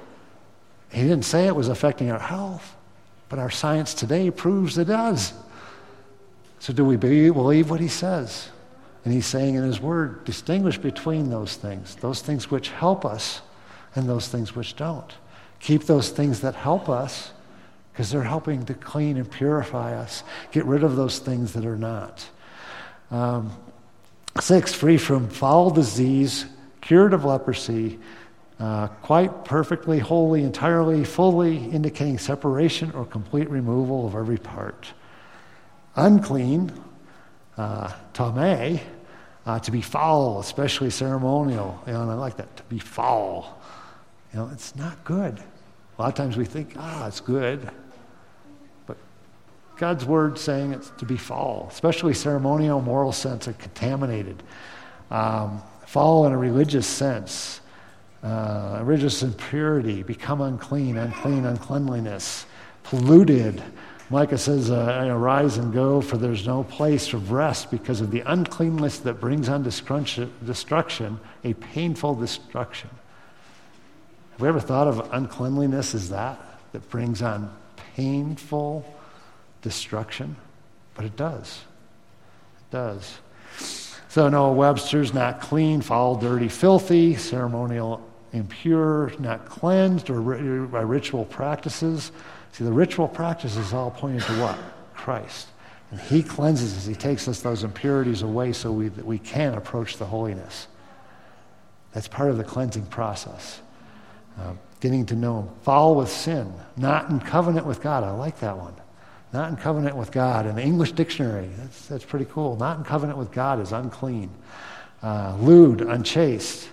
He didn't say it was affecting our health, but our science today proves it does. So do we believe what He says? And He's saying in His Word, distinguish between those things, those things which help us and those things which don't. Keep those things that help us because they're helping to clean and purify us. Get rid of those things that are not. Um, six, free from foul disease, cured of leprosy, uh, quite perfectly, wholly, entirely, fully, indicating separation or complete removal of every part. Unclean, uh, tameh, uh, to be foul, especially ceremonial. You know, and I like that, to be foul. You know, it's not good. A lot of times we think, ah, it's good. But God's Word saying it's to be foul, especially ceremonial, moral sense, or contaminated. Um, foul in a religious sense. Uh, religious impurity, become unclean, unclean, uncleanliness. Polluted. Micah says, uh, arise and go, for there's no place of rest because of the uncleanness that brings on destruction, a painful destruction. Have we ever thought of uncleanliness as that, that brings on painful destruction? But it does. It does. So Noah Webster's not clean, foul, dirty, filthy, ceremonial, impure, not cleansed, or ri- by ritual practices. See, the ritual practices all pointing to what? Christ. And He cleanses us. He takes us those impurities away so we, that we can approach the holiness. That's part of the cleansing process. Uh, getting to know Him. Foul with sin, not in covenant with God. I like that one. Not in covenant with God. In the English dictionary, that's, that's pretty cool. Not in covenant with God is unclean. Uh, lewd, unchaste.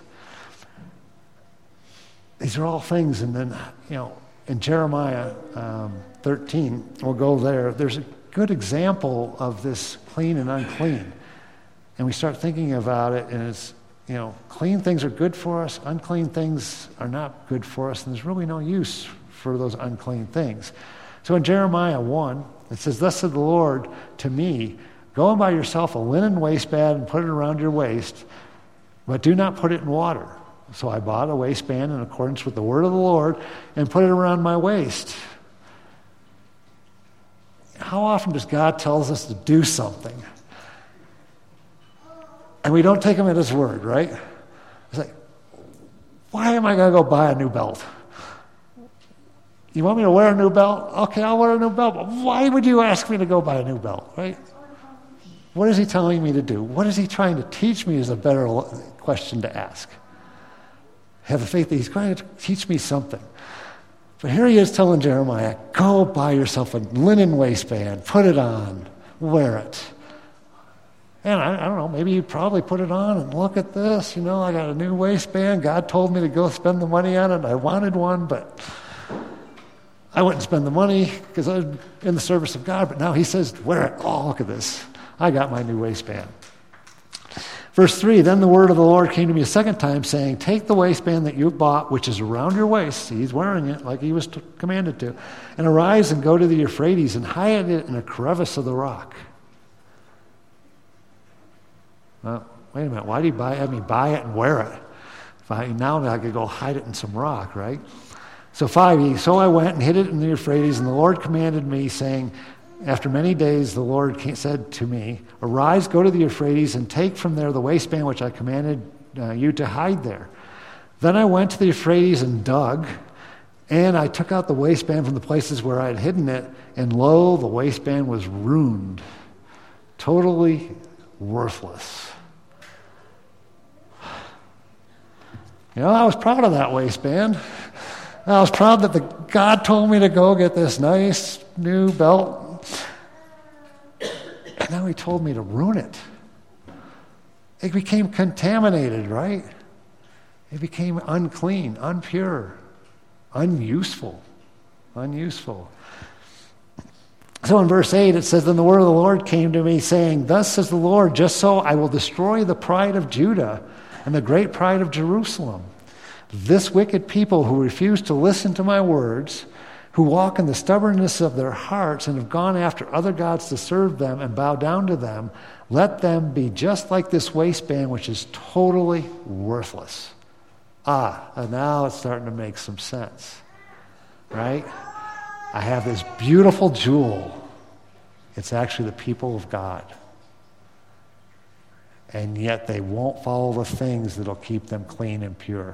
These are all things, and then, you know, in Jeremiah um, thirteen, we'll go there, there's a good example of this clean and unclean. And we start thinking about it, and it's, you know, clean things are good for us, unclean things are not good for us, and there's really no use for those unclean things. So in Jeremiah one, it says, thus said the Lord to me, go and buy yourself a linen waistband and put it around your waist, but do not put it in water. So I bought a waistband in accordance with the word of the Lord and put it around my waist. How often does God tell us to do something? And we don't take Him at His word, right? It's like, why am I going to go buy a new belt? You want me to wear a new belt? Okay, I'll wear a new belt. But why would you ask me to go buy a new belt, right? What is He telling me to do? What is He trying to teach me is a better question to ask. Have the faith that He's trying to teach me something. But here He is telling Jeremiah, go buy yourself a linen waistband, put it on, wear it. And I, I don't know, maybe you probably put it on and look at this, you know, I got a new waistband. God told me to go spend the money on it. I wanted one, but I wouldn't spend the money because I'm in the service of God. But now He says, wear it. Oh, look at this. I got my new waistband. Verse three, then the word of the Lord came to me a second time, saying, take the waistband that you bought, which is around your waist. See, he's wearing it like he was t- commanded to. And arise and go to the Euphrates and hide it in a crevice of the rock. Well, wait a minute. Why do you buy it? I mean, buy it and wear it. If I, now I could go hide it in some rock, right? So five, so I went and hid it in the Euphrates, and the Lord commanded me, saying, after many days, the Lord said to me, arise, go to the Euphrates, and take from there the waistband which I commanded uh, you to hide there. Then I went to the Euphrates and dug, and I took out the waistband from the places where I had hidden it, and lo, the waistband was ruined, totally worthless. You know, I was proud of that waistband. I was proud that the God told me to go get this nice new belt. And now he told me to ruin it. It became contaminated, right? It became unclean, unpure, unuseful, unuseful. So in verse eight it says, "Then the word of the Lord came to me, saying, Thus says the Lord, just so I will destroy the pride of Judah and the great pride of Jerusalem. This wicked people who refuse to listen to my words, who walk in the stubbornness of their hearts and have gone after other gods to serve them and bow down to them, let them be just like this waistband, which is totally worthless." Ah, and now it's starting to make some sense, right? I have this beautiful jewel. It's actually the people of God. And yet they won't follow the things that'll keep them clean and pure.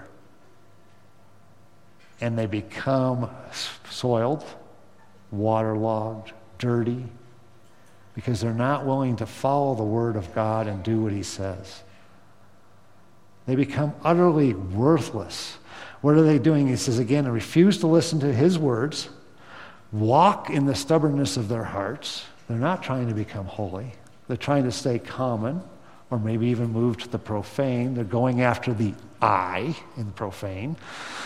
And they become soiled, waterlogged, dirty, because they're not willing to follow the word of God and do what he says. They become utterly worthless. What are they doing? He says again, they refuse to listen to his words, walk in the stubbornness of their hearts. They're not trying to become holy. They're trying to stay common, or maybe even move to the profane. They're going after the I in profane.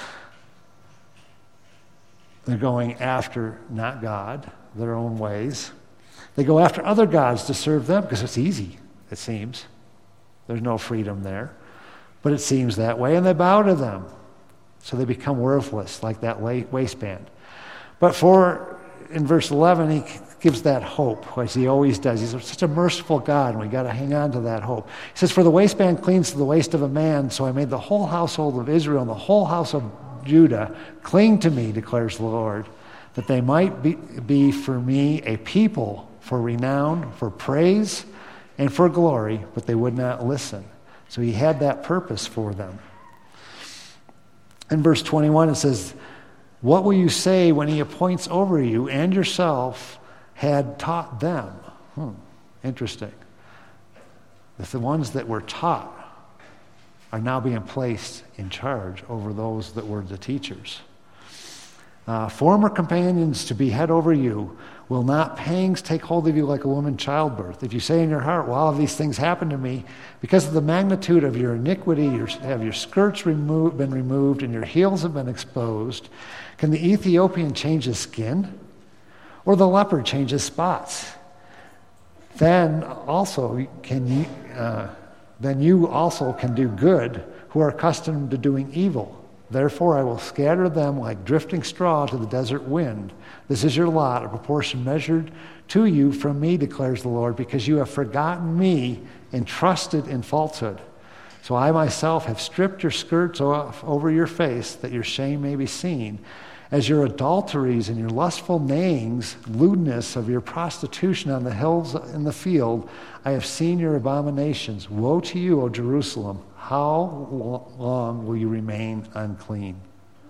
They're going after not God, their own ways. They go after other gods to serve them because it's easy, it seems. There's no freedom there. But it seems that way, and they bow to them. So they become worthless, like that waistband. But for, in verse eleven, he gives that hope, as he always does. He's such a merciful God, and we've got to hang on to that hope. He says, "For the waistband clings to the waist of a man, so I made the whole household of Israel and the whole house of Judah cling to me, declares the Lord, that they might be, be for me a people for renown, for praise, and for glory, but they would not listen." So he had that purpose for them. In verse twenty-one it says, "What will you say when he appoints over you and yourself had taught them?" Hmm, interesting. That the ones that were taught are now being placed in charge over those that were the teachers. Uh, "former companions to be head over you, will not pangs take hold of you like a woman childbirth? If you say in your heart, well, these things happened to me, because of the magnitude of your iniquity, your, have your skirts removed, been removed and your heels have been exposed, can the Ethiopian change his skin? Or the leopard change his spots? Then also can you, uh, then you also can do good, who are accustomed to doing evil. Therefore I will scatter them like drifting straw to the desert wind. This is your lot, a proportion measured to you from me, declares the Lord, because you have forgotten me and trusted in falsehood. So I myself have stripped your skirts off over your face, that your shame may be seen. As your adulteries and your lustful neighings, lewdness of your prostitution on the hills in the field, I have seen your abominations. Woe to you, O Jerusalem! How long will you remain unclean?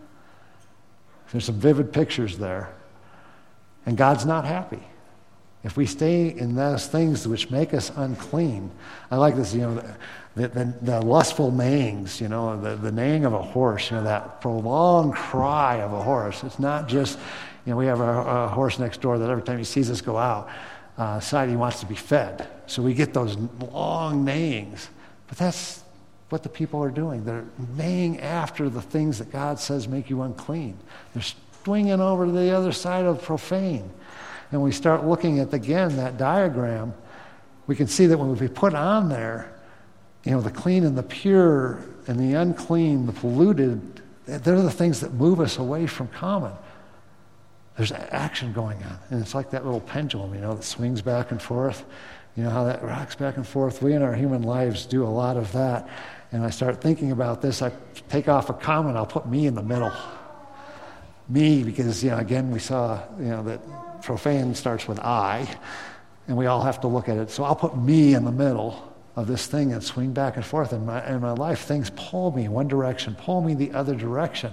There's some vivid pictures there. And God's not happy. If we stay in those things which make us unclean, I like this, you know, the, the, the lustful neighings, you know, the, the neighing of a horse, you know, that prolonged cry of a horse. It's not just, you know, we have a, a horse next door that every time he sees us go out, uh, side he wants to be fed. So we get those long neighings. But that's what the people are doing. They're neighing after the things that God says make you unclean. They're swinging over to the other side of profane. And we start looking at, again, that diagram, we can see that when we put on there, you know, the clean and the pure and the unclean, the polluted, they're the things that move us away from common. There's action going on. And it's like that little pendulum, you know, that swings back and forth. You know how that rocks back and forth? We in our human lives do a lot of that. And I start thinking about this. I take off a comma and I'll put me in the middle. Me, because, you know, again, we saw, you know, that profane starts with I, and we all have to look at it. So I'll put me in the middle of this thing and swing back and forth. In my, in my life, things pull me one direction, pull me the other direction.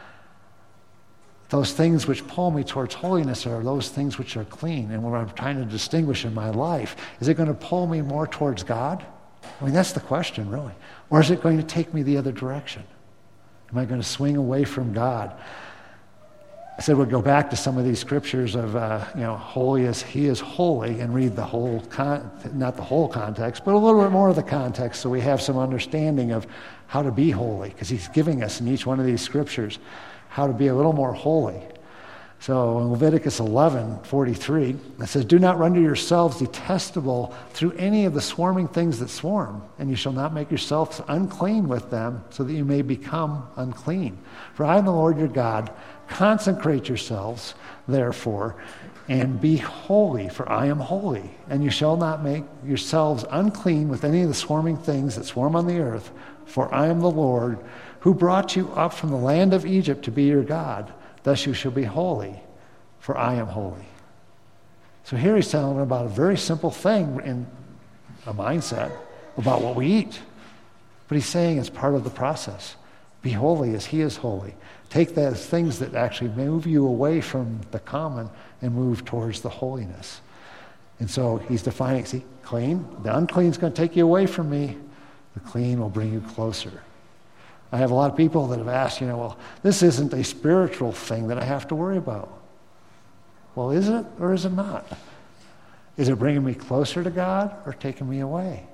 Those things which pull me towards holiness are those things which are clean. And what I'm trying to distinguish in my life, is it going to pull me more towards God? I mean, that's the question, really. Or is it going to take me the other direction? Am I going to swing away from God? I said we'd go back to some of these scriptures of, uh, you know, holy as he is holy, and read the whole, con- not the whole context, but a little bit more of the context so we have some understanding of how to be holy, because he's giving us in each one of these scriptures how to be a little more holy. So in Leviticus eleven forty-three, it says, do not render yourselves detestable through any of the swarming things that swarm, and you shall not make yourselves unclean with them, so that you may become unclean. For I am the Lord your God. Consecrate yourselves, therefore, and be holy, for I am holy. And you shall not make yourselves unclean with any of the swarming things that swarm on the earth, for I am the Lord, who brought you up from the land of Egypt to be your God. Thus you shall be holy, for I am holy. So here he's telling them about a very simple thing in a mindset about what we eat. But he's saying it's part of the process. Be holy as he is holy. Take those things that actually move you away from the common and move towards the holiness. And so he's defining, see, clean. The unclean is going to take you away from me. The clean will bring you closer. I have a lot of people that have asked, you know, well, this isn't a spiritual thing that I have to worry about. Well, is it or is it not? Is it bringing me closer to God or taking me away?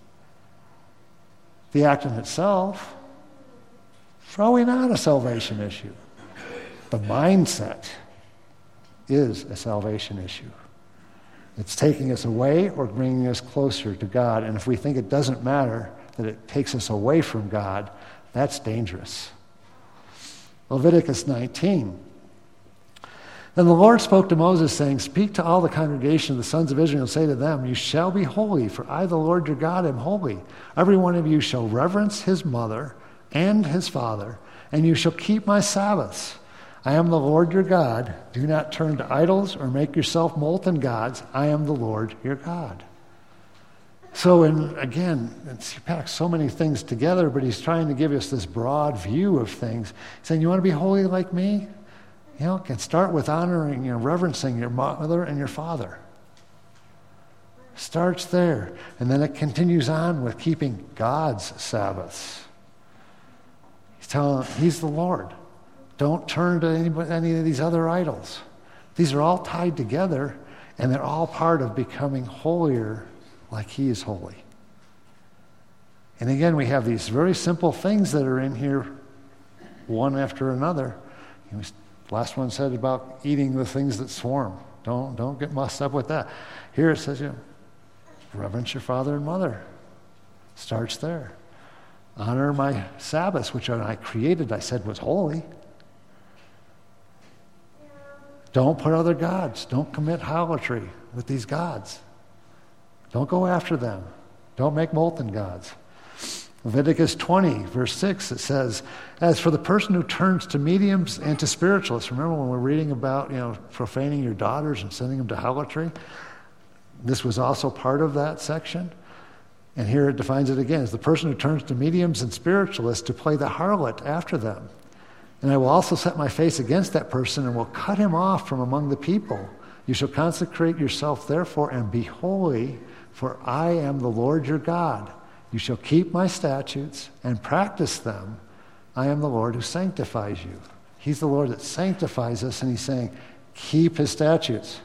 The act in itself, probably not a salvation issue. The mindset is a salvation issue. It's taking us away or bringing us closer to God. And if we think it doesn't matter that it takes us away from God, that's dangerous. Leviticus nineteen. Then the Lord spoke to Moses, saying, speak to all the congregation of the sons of Israel and say to them, you shall be holy, for I, the Lord your God, am holy. Every one of you shall reverence his mother and his father, and you shall keep my Sabbaths. I am the Lord your God. Do not turn to idols or make yourself molten gods. I am the Lord your God. So, in, again, he packs so many things together, but he's trying to give us this broad view of things. He's saying, you want to be holy like me? You know, it can start with honoring, you know, reverencing your mother and your father. Starts there. And then it continues on with keeping God's Sabbaths. He's telling, he's the Lord. Don't turn to any, any of these other idols. These are all tied together, and they're all part of becoming holier like he is holy. And again, we have these very simple things that are in here, one after another. You know, last one said about eating the things that swarm. Don't, don't get messed up with that. Here it says, you know, reverence your father and mother. Starts there. Honor my Sabbaths, which I created, I said was holy. Don't put other gods. Don't commit harlotry with these gods. Don't go after them. Don't make molten gods. Leviticus twenty, verse six, it says, as for the person who turns to mediums and to spiritualists, remember when we're reading about, you know, profaning your daughters and sending them to harlotry? This was also part of that section. And here it defines it again as the person who turns to mediums and spiritualists to play the harlot after them. And I will also set my face against that person and will cut him off from among the people. You shall consecrate yourself, therefore, and be holy, for I am the Lord your God. You shall keep my statutes and practice them. I am the Lord who sanctifies you. He's the Lord that sanctifies us, and he's saying, keep his statutes.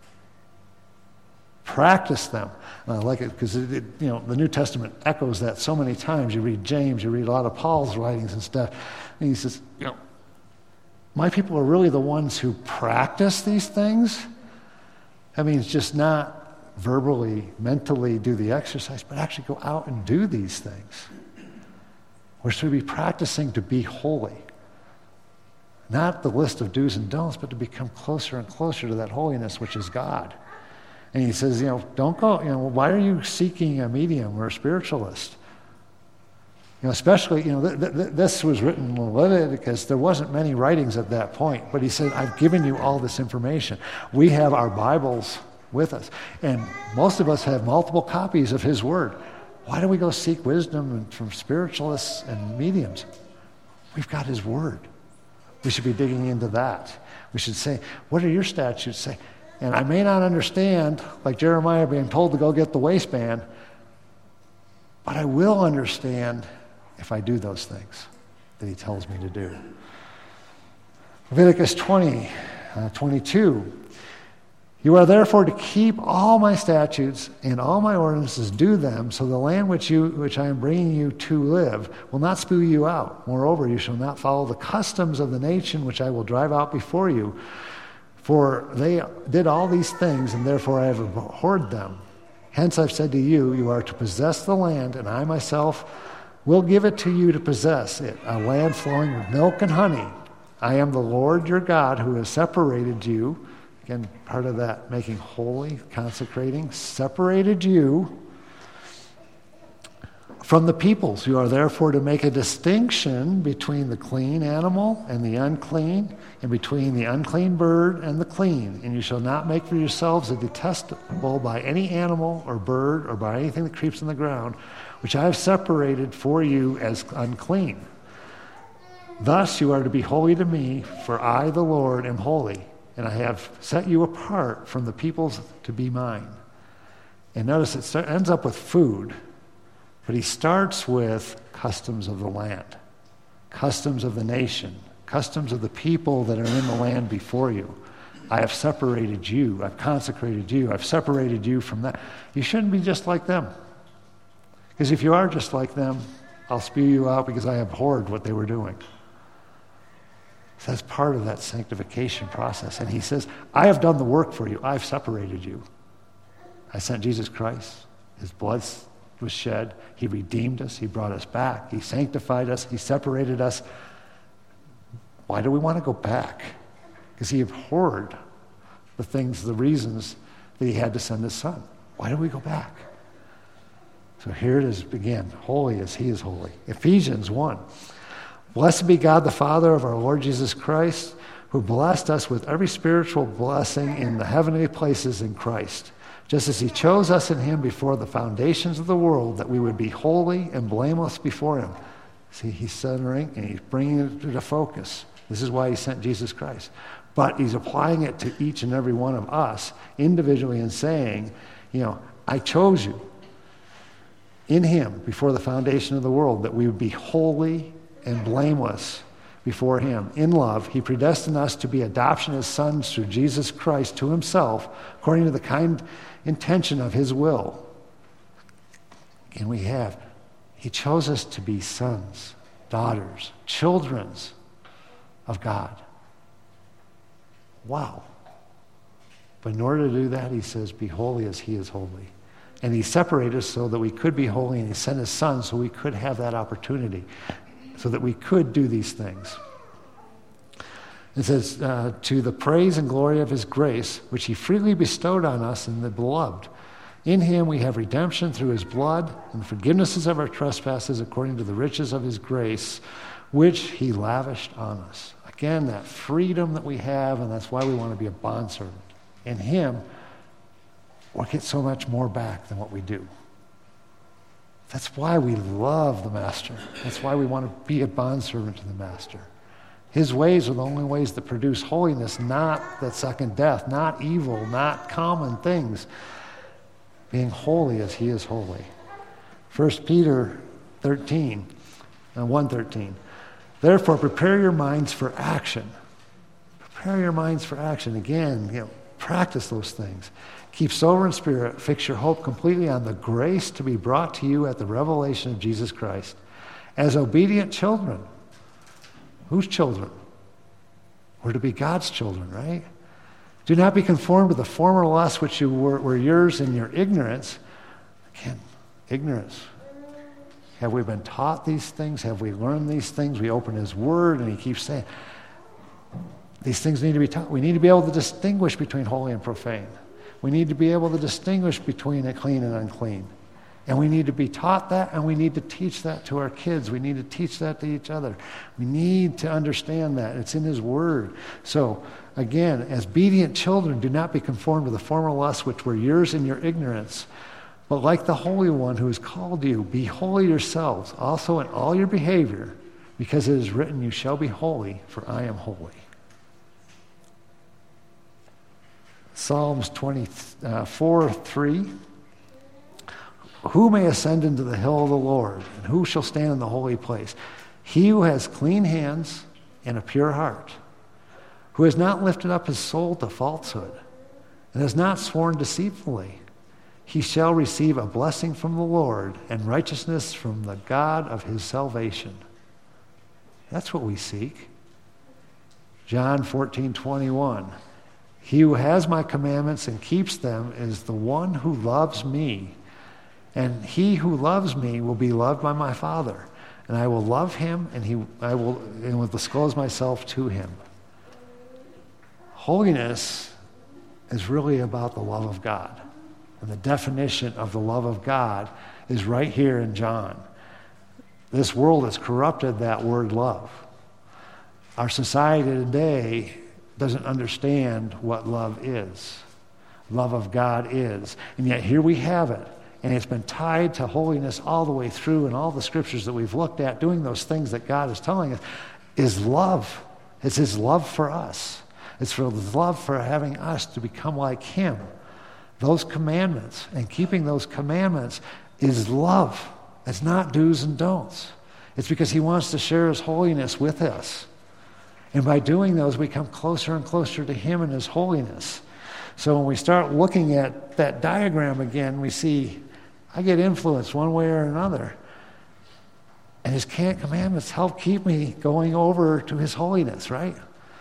Practice them. And I like it because it, it, you know, the New Testament echoes that so many times. You read James, you read a lot of Paul's writings and stuff. And he says, you know, my people are really the ones who practice these things. I mean, it's just not verbally, mentally do the exercise, but actually go out and do these things. We're supposed to be practicing to be holy. Not the list of do's and don'ts, but to become closer and closer to that holiness, which is God. And he says, you know, don't go, you know, why are you seeking a medium or a spiritualist? You know, especially, you know, th- th- this was written in Leviticus. There wasn't many writings at that point, but he said, I've given you all this information. We have our Bibles with us, and most of us have multiple copies of his word. Why do we go seek wisdom from spiritualists and mediums? We've got his word. We should be digging into that. We should say, what are your statutes say? And I may not understand, like Jeremiah being told to go get the waistband, but I will understand if I do those things. that he tells me to do. Leviticus twenty, uh, twenty-two. You are therefore to keep all my statutes and all my ordinances, do them, so the land which you which I am bringing you to live will not spew you out. Moreover, you shall not follow the customs of the nation which I will drive out before you, for they did all these things, and therefore I have abhorred them. Hence I've said to you, you are to possess the land, and I myself will give it to you to possess it, a land flowing with milk and honey. I am the Lord your God who has separated you. Again, part of that making holy, consecrating, separated you from the peoples. You are therefore to make a distinction between the clean animal and the unclean, and between the unclean bird and the clean. And you shall not make for yourselves a detestable by any animal or bird or by anything that creeps on the ground, which I have separated for you as unclean. Thus you are to be holy to me, for I, the Lord, am holy. And I have set you apart from the peoples to be mine. And notice it start, ends up with food, but he starts with customs of the land, customs of the nation, customs of the people that are in the land before you. I have separated you. I've consecrated you. I've separated you from that. You shouldn't be just like them. Because if you are just like them, I'll spew you out because I abhorred what they were doing. So that's part of that sanctification process. And he says, I have done the work for you. I've separated you. I sent Jesus Christ. His blood was shed. He redeemed us. He brought us back. He sanctified us. He separated us. Why do we want to go back? Because he abhorred the things, the reasons that he had to send his son. Why do we go back? So here it is again, holy as he is holy. Ephesians one. Blessed be God the Father of our Lord Jesus Christ, who blessed us with every spiritual blessing in the heavenly places in Christ, just as he chose us in him before the foundations of the world, that we would be holy and blameless before him. See, he's centering and he's bringing it to focus. This is why he sent Jesus Christ. But he's applying it to each and every one of us individually and saying, you know, I chose you in him before the foundation of the world, that we would be holy and blameless before him. In love, he predestined us to be adoption as sons through Jesus Christ to himself, according to the kind intention of his will. And we have, he chose us to be sons, daughters, children of God. Wow. But in order to do that, he says, be holy as he is holy. And he separated us so that we could be holy, and he sent his son so we could have that opportunity, so that we could do these things. It says, uh, to the praise and glory of his grace, which he freely bestowed on us in the beloved. In him we have redemption through his blood, and forgivenesses of our trespasses according to the riches of his grace, which he lavished on us. Again, that freedom that we have, and that's why we want to be a bondservant. In him, we'll get so much more back than what we do. That's why we love the master. That's why we want to be a bondservant to the master. His ways are the only ways that produce holiness, not that second death, not evil, not common things. Being holy as he is holy. First Peter thirteen, and one thirteen. Therefore, prepare your minds for action. Prepare your minds for action. Again, you know, practice those things. Keep sober in spirit. Fix your hope completely on the grace to be brought to you at the revelation of Jesus Christ. As obedient children. Whose children? We're to be God's children, right? Do not be conformed to the former lusts which you were, were yours in your ignorance. Again, ignorance. Have we been taught these things? Have we learned these things? We open his word and he keeps saying, these things need to be taught. We need to be able to distinguish between holy and profane. We need to be able to distinguish between a clean and unclean. And we need to be taught that, and we need to teach that to our kids. We need to teach that to each other. We need to understand that. It's in his word. So, again, as obedient children, do not be conformed to the former lusts which were yours in your ignorance. But like the Holy One who has called you, be holy yourselves, also in all your behavior, because it is written, you shall be holy, for I am holy. Psalms twenty-four, three. Who may ascend into the hill of the Lord, and who shall stand in the holy place? He who has clean hands and a pure heart, who has not lifted up his soul to falsehood, and has not sworn deceitfully, he shall receive a blessing from the Lord and righteousness from the God of his salvation. That's what we seek. John fourteen twenty-one. He who has my commandments and keeps them is the one who loves me. And he who loves me will be loved by my Father. And I will love him, and he I will and will disclose myself to him. Holiness is really about the love of God. And the definition of the love of God is right here in John. This world has corrupted that word love. Our society today doesn't understand what love is, love of God is. And yet here we have it. And it's been tied to holiness all the way through, and all the scriptures that we've looked at, doing those things that God is telling us, is love. It's his love for us. It's for his love for having us to become like him. Those commandments and keeping those commandments is love. It's not do's and don'ts. It's because he wants to share his holiness with us. And by doing those, we come closer and closer to him and his holiness. So when we start looking at that diagram again, we see I get influenced one way or another. And his commandments help keep me going over to his holiness, right?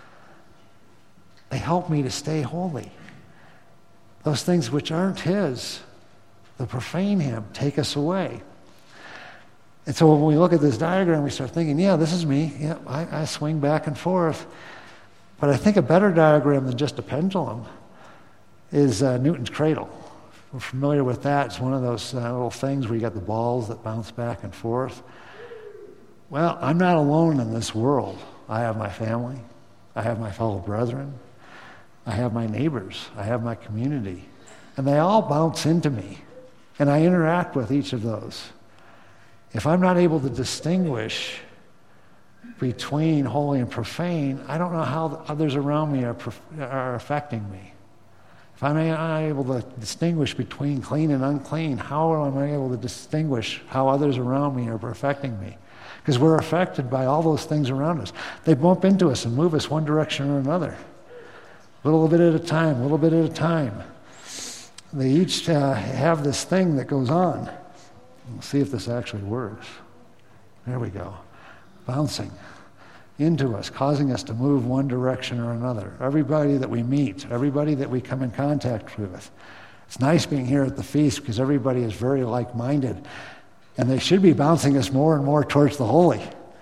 They help me to stay holy. Those things which aren't his, that profane him, take us away. And so when we look at this diagram, we start thinking, yeah, this is me. Yeah, I, I swing back and forth. But I think a better diagram than just a pendulum is uh, Newton's cradle. We're familiar with that. It's one of those uh, little things where you got the balls that bounce back and forth. Well, I'm not alone in this world. I have my family. I have my fellow brethren. I have my neighbors. I have my community. And they all bounce into me. And I interact with each of those. If I'm not able to distinguish between holy and profane, I don't know how the others around me are, are affecting me. If I'm not able to distinguish between clean and unclean, how am I able to distinguish how others around me are affecting me? Because we're affected by all those things around us. They bump into us and move us one direction or another. A little bit at a time, a little bit at a time. They each uh, have this thing that goes on. We'll see if this actually works. There we go. Bouncing into us, causing us to move one direction or another. Everybody that we meet, everybody that we come in contact with. It's nice being here at the feast because everybody is very like-minded. And they should be bouncing us more and more towards the holy.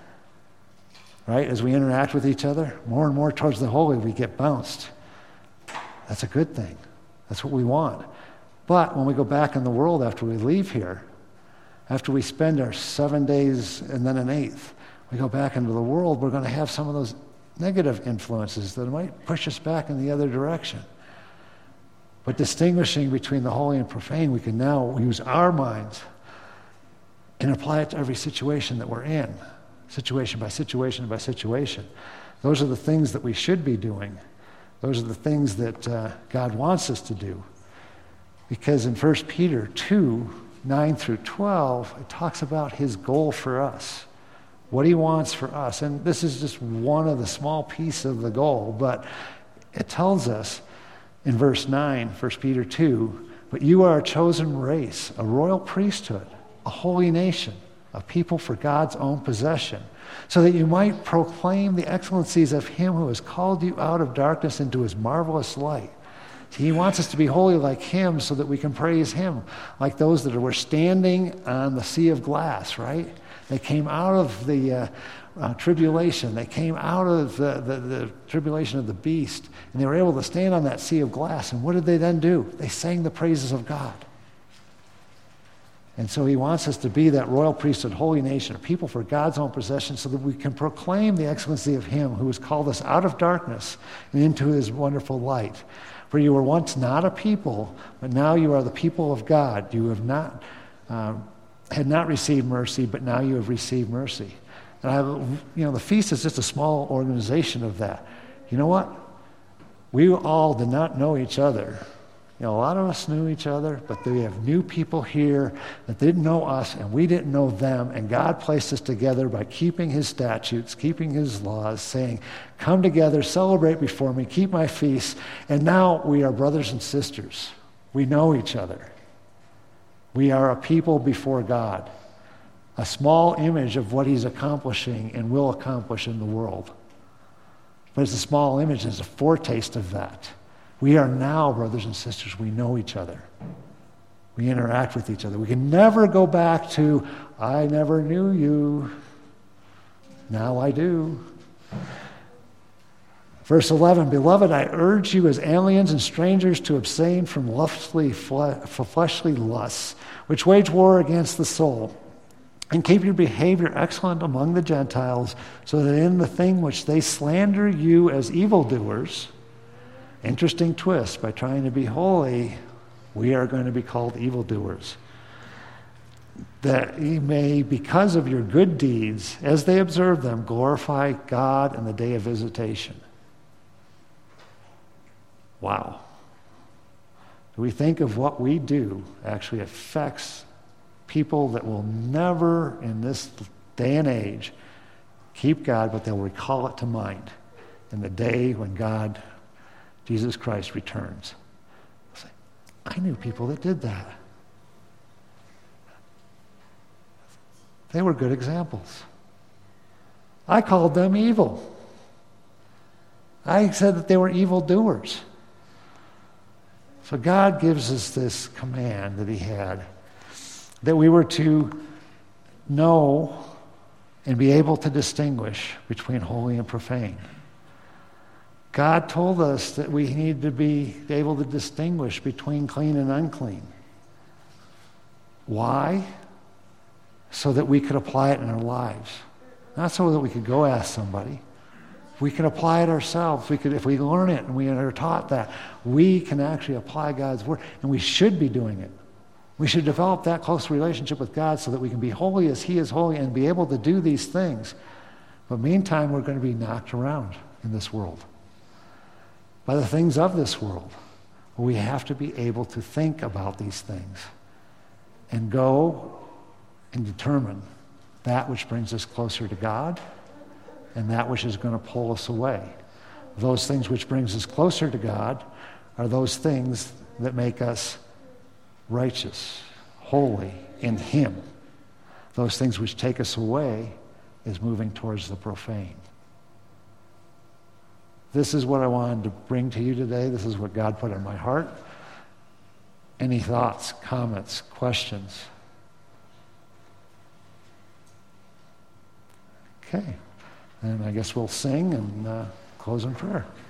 Right? As we interact with each other, more and more towards the holy, we get bounced. That's a good thing. That's what we want. But when we go back in the world after we leave here, after we spend our seven days and then an eighth, we go back into the world, we're going to have some of those negative influences that might push us back in the other direction. But distinguishing between the holy and profane, we can now use our minds and apply it to every situation that we're in, situation by situation by situation. Those are the things that we should be doing. Those are the things that uh, God wants us to do. Because in First Peter two, nine through twelve, it talks about his goal for us, what he wants for us. And this is just one of the small piece of the goal, but it tells us in verse nine, First Peter two, but you are a chosen race, a royal priesthood, a holy nation, a people for God's own possession, so that you might proclaim the excellencies of him who has called you out of darkness into his marvelous light. He wants us to be holy like him so that we can praise him, like those that were standing on the sea of glass, right? They came out of the uh, uh, tribulation. They came out of the, the, the tribulation of the beast, and they were able to stand on that sea of glass. And what did they then do? They sang the praises of God. And so he wants us to be that royal priesthood, holy nation, a people for God's own possession, so that we can proclaim the excellency of him who has called us out of darkness and into his wonderful light. For you were once not a people, but now you are the people of God. You have not uh, had not received mercy, but now you have received mercy. And I, you know, the feast is just a small organization of that. You know what? We all did not know each other You know, a lot of us knew each other, but we have new people here that didn't know us and we didn't know them, and God placed us together by keeping his statutes, keeping his laws, saying, come together, celebrate before me, keep my feasts, and now we are brothers and sisters. We know each other. We are a people before God, a small image of what he's accomplishing and will accomplish in the world. But it's a small image, it's a foretaste of that. We are now brothers and sisters. We know each other. We interact with each other. We can never go back to, I never knew you. Now I do. Verse eleven, beloved, I urge you as aliens and strangers to abstain from lustfully fleshly lusts, which wage war against the soul, and keep your behavior excellent among the Gentiles, so that in the thing which they slander you as evildoers, interesting twist, by trying to be holy, we are going to be called evildoers. That ye may, because of your good deeds, as they observe them, glorify God in the day of visitation. Wow. Do we think of what we do actually affects people that will never, in this day and age, keep God, but they'll recall it to mind in the day when God, Jesus Christ, returns. Say, I knew people that did that. They were good examples. I called them evil. I said that they were evildoers. So God gives us this command that he had, that we were to know and be able to distinguish between holy and profane. God told us that we need to be able to distinguish between clean and unclean. Why? So that we could apply it in our lives. Not so that we could go ask somebody. We can apply it ourselves. We could, if we learn it and we are taught that, we can actually apply God's word, and we should be doing it. We should develop that close relationship with God so that we can be holy as he is holy and be able to do these things. But meantime, we're going to be knocked around in this world by the things of this world. We have to be able to think about these things and go and determine that which brings us closer to God and that which is going to pull us away. Those things which brings us closer to God are those things that make us righteous, holy in him. Those things which take us away is moving towards the profane. This is what I wanted to bring to you today. This is what God put in my heart. Any thoughts, comments, questions? Okay. And I guess we'll sing and uh, close in prayer.